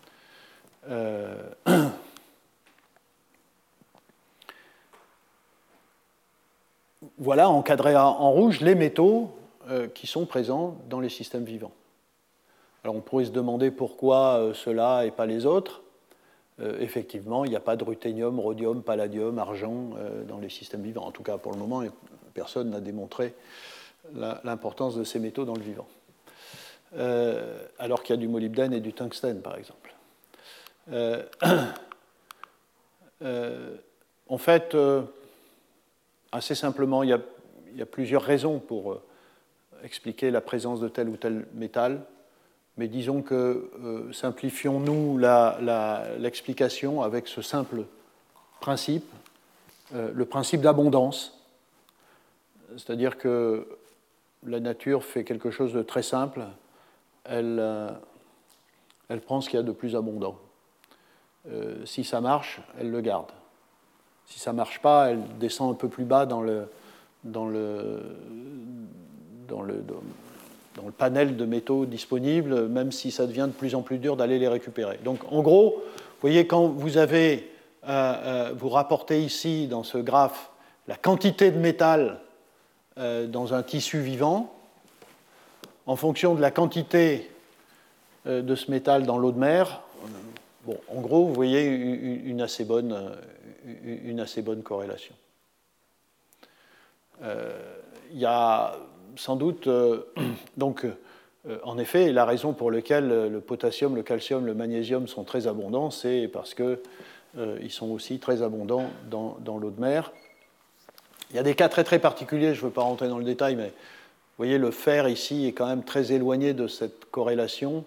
Voilà, encadrés en rouge, les métaux qui sont présents dans les systèmes vivants. Alors on pourrait se demander pourquoi ceux-là et pas les autres. Effectivement, il n'y a pas de ruthénium, rhodium, palladium, argent dans les systèmes vivants. En tout cas, pour le moment, personne n'a démontré l'importance de ces métaux dans le vivant. Alors qu'il y a du molybdène et du tungstène, par exemple. En fait, assez simplement, il y a plusieurs raisons pour expliquer la présence de tel ou tel métal. Mais disons que simplifions-nous l'explication avec ce simple principe, le principe d'abondance. C'est-à-dire que la nature fait quelque chose de très simple, elle prend ce qu'il y a de plus abondant. Si ça marche, elle le garde. Si ça ne marche pas, elle descend un peu plus bas dans le panel de métaux disponibles, même si ça devient de plus en plus dur d'aller les récupérer. Donc en gros, vous voyez, quand vous avez, vous rapportez ici dans ce graphe la quantité de métal dans un tissu vivant, en fonction de la quantité de ce métal dans l'eau de mer, bon, en gros, vous voyez une assez bonne corrélation. Il y a sans doute, donc, en effet, la raison pour laquelle le potassium, le calcium, le magnésium sont très abondants, c'est parce qu'ils sont aussi très abondants dans l'eau de mer. Il y a des cas très très particuliers, je ne veux pas rentrer dans le détail, mais vous voyez, le fer ici est quand même très éloigné de cette corrélation.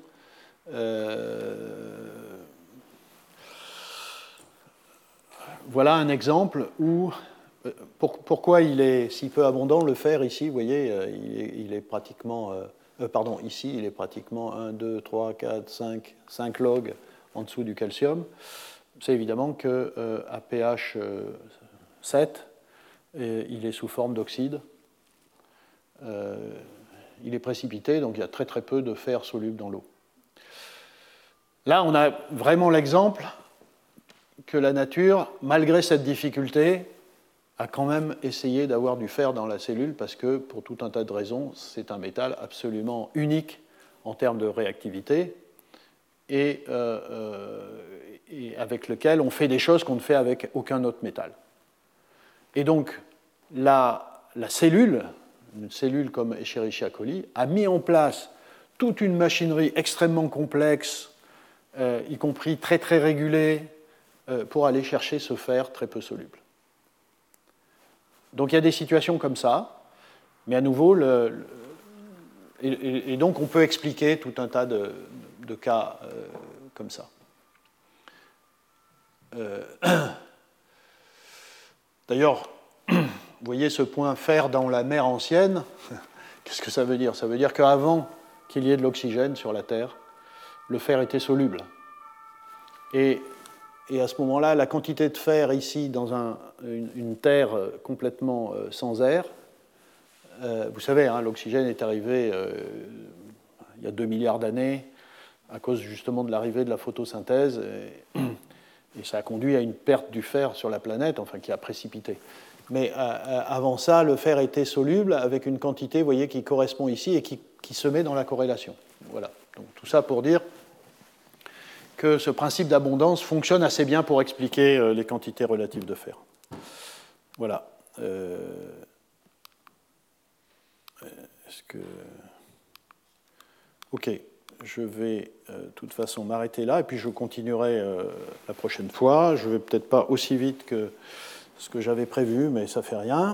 Voilà un exemple où, pourquoi il est si peu abondant, le fer ici, vous voyez, il est pratiquement, ici, il est pratiquement 1, 2, 3, 4, 5 log en dessous du calcium. C'est évidemment qu'à pH 7, il est sous forme d'oxyde. Il est précipité, donc il y a très très peu de fer soluble dans l'eau. Là, on a vraiment l'exemple que la nature, malgré cette difficulté, a quand même essayé d'avoir du fer dans la cellule parce que, pour tout un tas de raisons, c'est un métal absolument unique en termes de réactivité et avec lequel on fait des choses qu'on ne fait avec aucun autre métal. Et donc, la cellule, une cellule comme Escherichia coli, a mis en place toute une machinerie extrêmement complexe, y compris très très régulée, pour aller chercher ce fer très peu soluble. Donc il y a des situations comme ça, mais à nouveau, et donc on peut expliquer tout un tas de cas comme ça. D'ailleurs, vous voyez ce point fer dans la mer ancienne, qu'est-ce que ça veut dire? Ça veut dire qu'avant qu'il y ait de l'oxygène sur la Terre, le fer était soluble. Et à ce moment-là, la quantité de fer ici, dans une terre complètement sans air, vous savez, hein, l'oxygène est arrivé il y a 2 milliards d'années à cause justement de l'arrivée de la photosynthèse, et ça a conduit à une perte du fer sur la planète, enfin qui a précipité. Mais avant ça, le fer était soluble avec une quantité, vous voyez, qui correspond ici et qui se met dans la corrélation. Voilà. Donc tout ça pour dire que ce principe d'abondance fonctionne assez bien pour expliquer les quantités relatives de fer. Voilà. Est-ce que... Ok, je vais de toute façon m'arrêter là, et puis je continuerai la prochaine fois. Je ne vais peut-être pas aussi vite que ce que j'avais prévu, mais ça ne fait rien.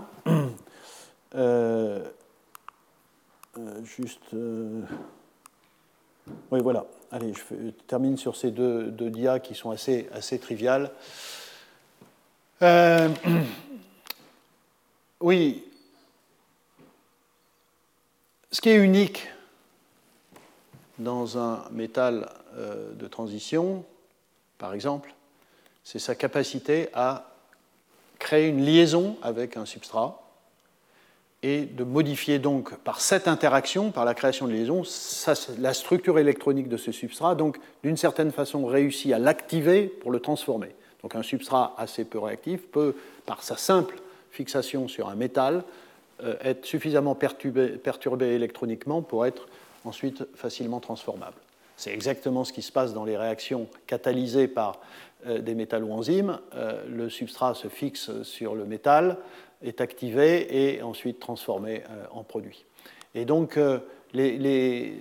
Oui, voilà. Allez, je termine sur ces deux dias qui sont assez triviales. Oui. Ce qui est unique dans un métal de transition, par exemple, c'est sa capacité à créer une liaison avec un substrat et de modifier donc par cette interaction, par la création de liaison, la structure électronique de ce substrat, donc d'une certaine façon réussit à l'activer pour le transformer. Donc un substrat assez peu réactif peut, par sa simple fixation sur un métal, être suffisamment perturbé électroniquement pour être ensuite facilement transformable. C'est exactement ce qui se passe dans les réactions catalysées par des métalloenzymes. Le substrat se fixe sur le métal, est activé et ensuite transformé en produit. Et donc, les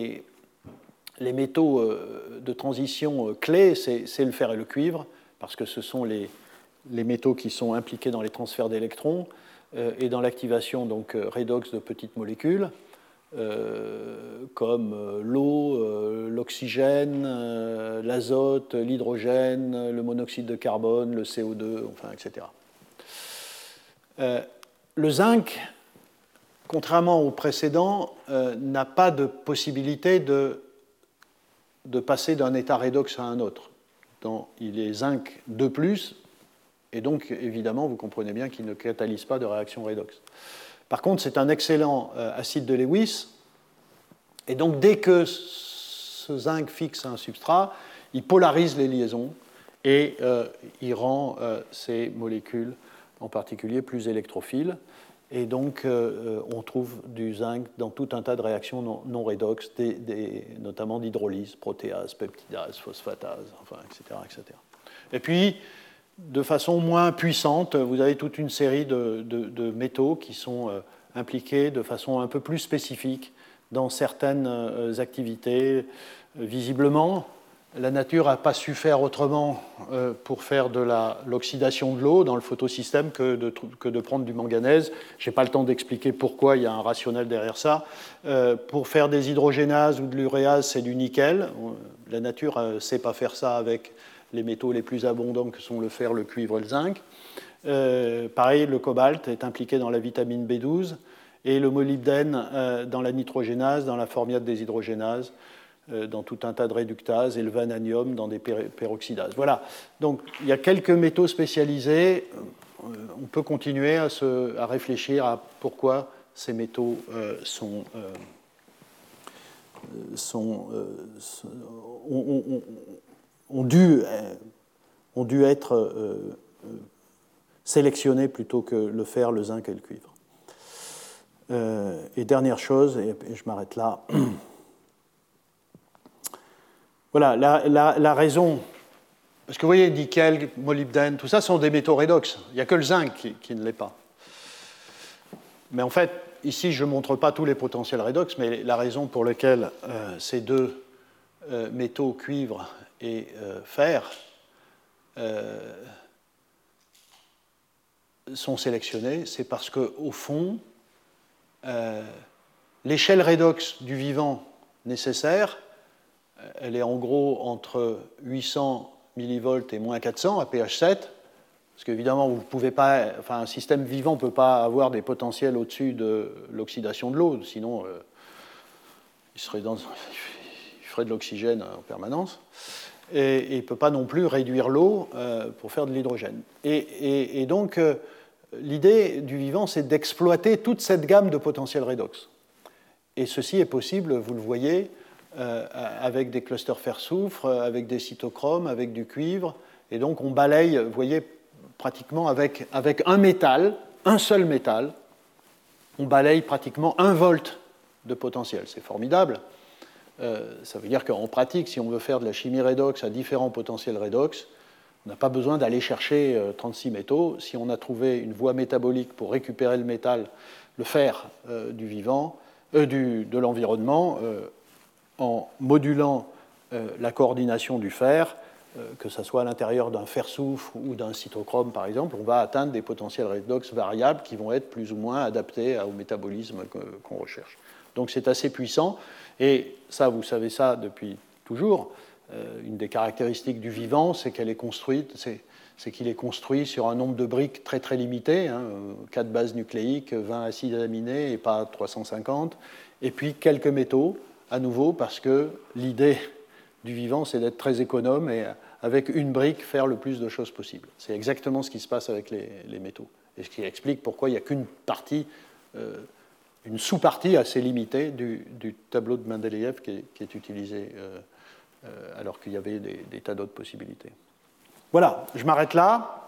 métaux de transition clés, c'est le fer et le cuivre, parce que ce sont les métaux qui sont impliqués dans les transferts d'électrons et dans l'activation donc redox de petites molécules, comme l'eau, l'oxygène, l'azote, l'hydrogène, le monoxyde de carbone, le CO2, enfin, etc. Le zinc, contrairement au précédent, n'a pas de possibilité de passer d'un état redox à un autre. Il est zinc 2+, et donc, évidemment, vous comprenez bien qu'il ne catalyse pas de réaction redox. Par contre, c'est un excellent acide de Lewis, et donc, dès que ce zinc fixe un substrat, il polarise les liaisons, et il rend ces molécules en particulier plus électrophiles. Et donc, on trouve du zinc dans tout un tas de réactions non redox, notamment d'hydrolyse, protéase, peptidase, phosphatase, enfin, etc., etc. Et puis, de façon moins puissante, vous avez toute une série de métaux qui sont impliqués de façon un peu plus spécifique dans certaines activités. Visiblement, la nature n'a pas su faire autrement pour faire de l'oxydation de l'eau dans le photosystème que de prendre du manganèse. Je n'ai pas le temps d'expliquer pourquoi, il y a un rationnel derrière ça. Pour faire des hydrogénases ou de l'uréase, c'est du nickel. La nature ne sait pas faire ça avec les métaux les plus abondants que sont le fer, le cuivre et le zinc. Pareil, le cobalt est impliqué dans la vitamine B12 et le molybdène dans la nitrogénase, dans la formiate déshydrogénase, dans tout un tas de réductases, et le vanadium dans des peroxydases. Voilà. Donc, il y a quelques métaux spécialisés. On peut continuer à réfléchir à pourquoi ces métaux ont dû être sélectionnés plutôt que le fer, le zinc et le cuivre. Et dernière chose, et je m'arrête là. Voilà, la raison, parce que vous voyez, nickel, molybdène, tout ça sont des métaux redox. Il n'y a que le zinc qui ne l'est pas. Mais en fait, ici, je ne montre pas tous les potentiels redox, mais la raison pour laquelle ces deux métaux, cuivre et fer, sont sélectionnés, c'est parce qu'au fond, l'échelle redox du vivant nécessaire, elle est en gros entre 800 millivolts et moins 400 à pH 7, parce qu'évidemment, vous pouvez pas, un système vivant ne peut pas avoir des potentiels au-dessus de l'oxydation de l'eau, sinon il ferait de l'oxygène en permanence, et il ne peut pas non plus réduire l'eau pour faire de l'hydrogène. Et donc, l'idée du vivant, c'est d'exploiter toute cette gamme de potentiels redox. Et ceci est possible, vous le voyez, avec des clusters fer-soufre, avec des cytochromes, avec du cuivre. Et donc on balaye, vous voyez, pratiquement avec un métal, un seul métal, on balaye pratiquement 1 volt de potentiel. C'est formidable. Ça veut dire qu'en pratique, si on veut faire de la chimie redox à différents potentiels redox, on n'a pas besoin d'aller chercher 36 métaux. Si on a trouvé une voie métabolique pour récupérer le métal, le fer du vivant, de l'environnement, en modulant la coordination du fer, que ce soit à l'intérieur d'un fer-soufre ou d'un cytochrome, par exemple, on va atteindre des potentiels redox variables qui vont être plus ou moins adaptés au métabolisme qu'on recherche. Donc c'est assez puissant, et ça, vous savez ça depuis toujours. Une des caractéristiques du vivant, c'est qu'il est construit sur un nombre de briques très très limité, 4 bases nucléiques, 20 acides aminés et pas 350, et puis quelques métaux, à nouveau, parce que l'idée du vivant, c'est d'être très économe et avec une brique, faire le plus de choses possible. C'est exactement ce qui se passe avec les métaux, et ce qui explique pourquoi il n'y a qu'une partie, une sous-partie assez limitée du tableau de Mendeleïev qui est utilisé alors qu'il y avait des tas d'autres possibilités. Voilà, je m'arrête là.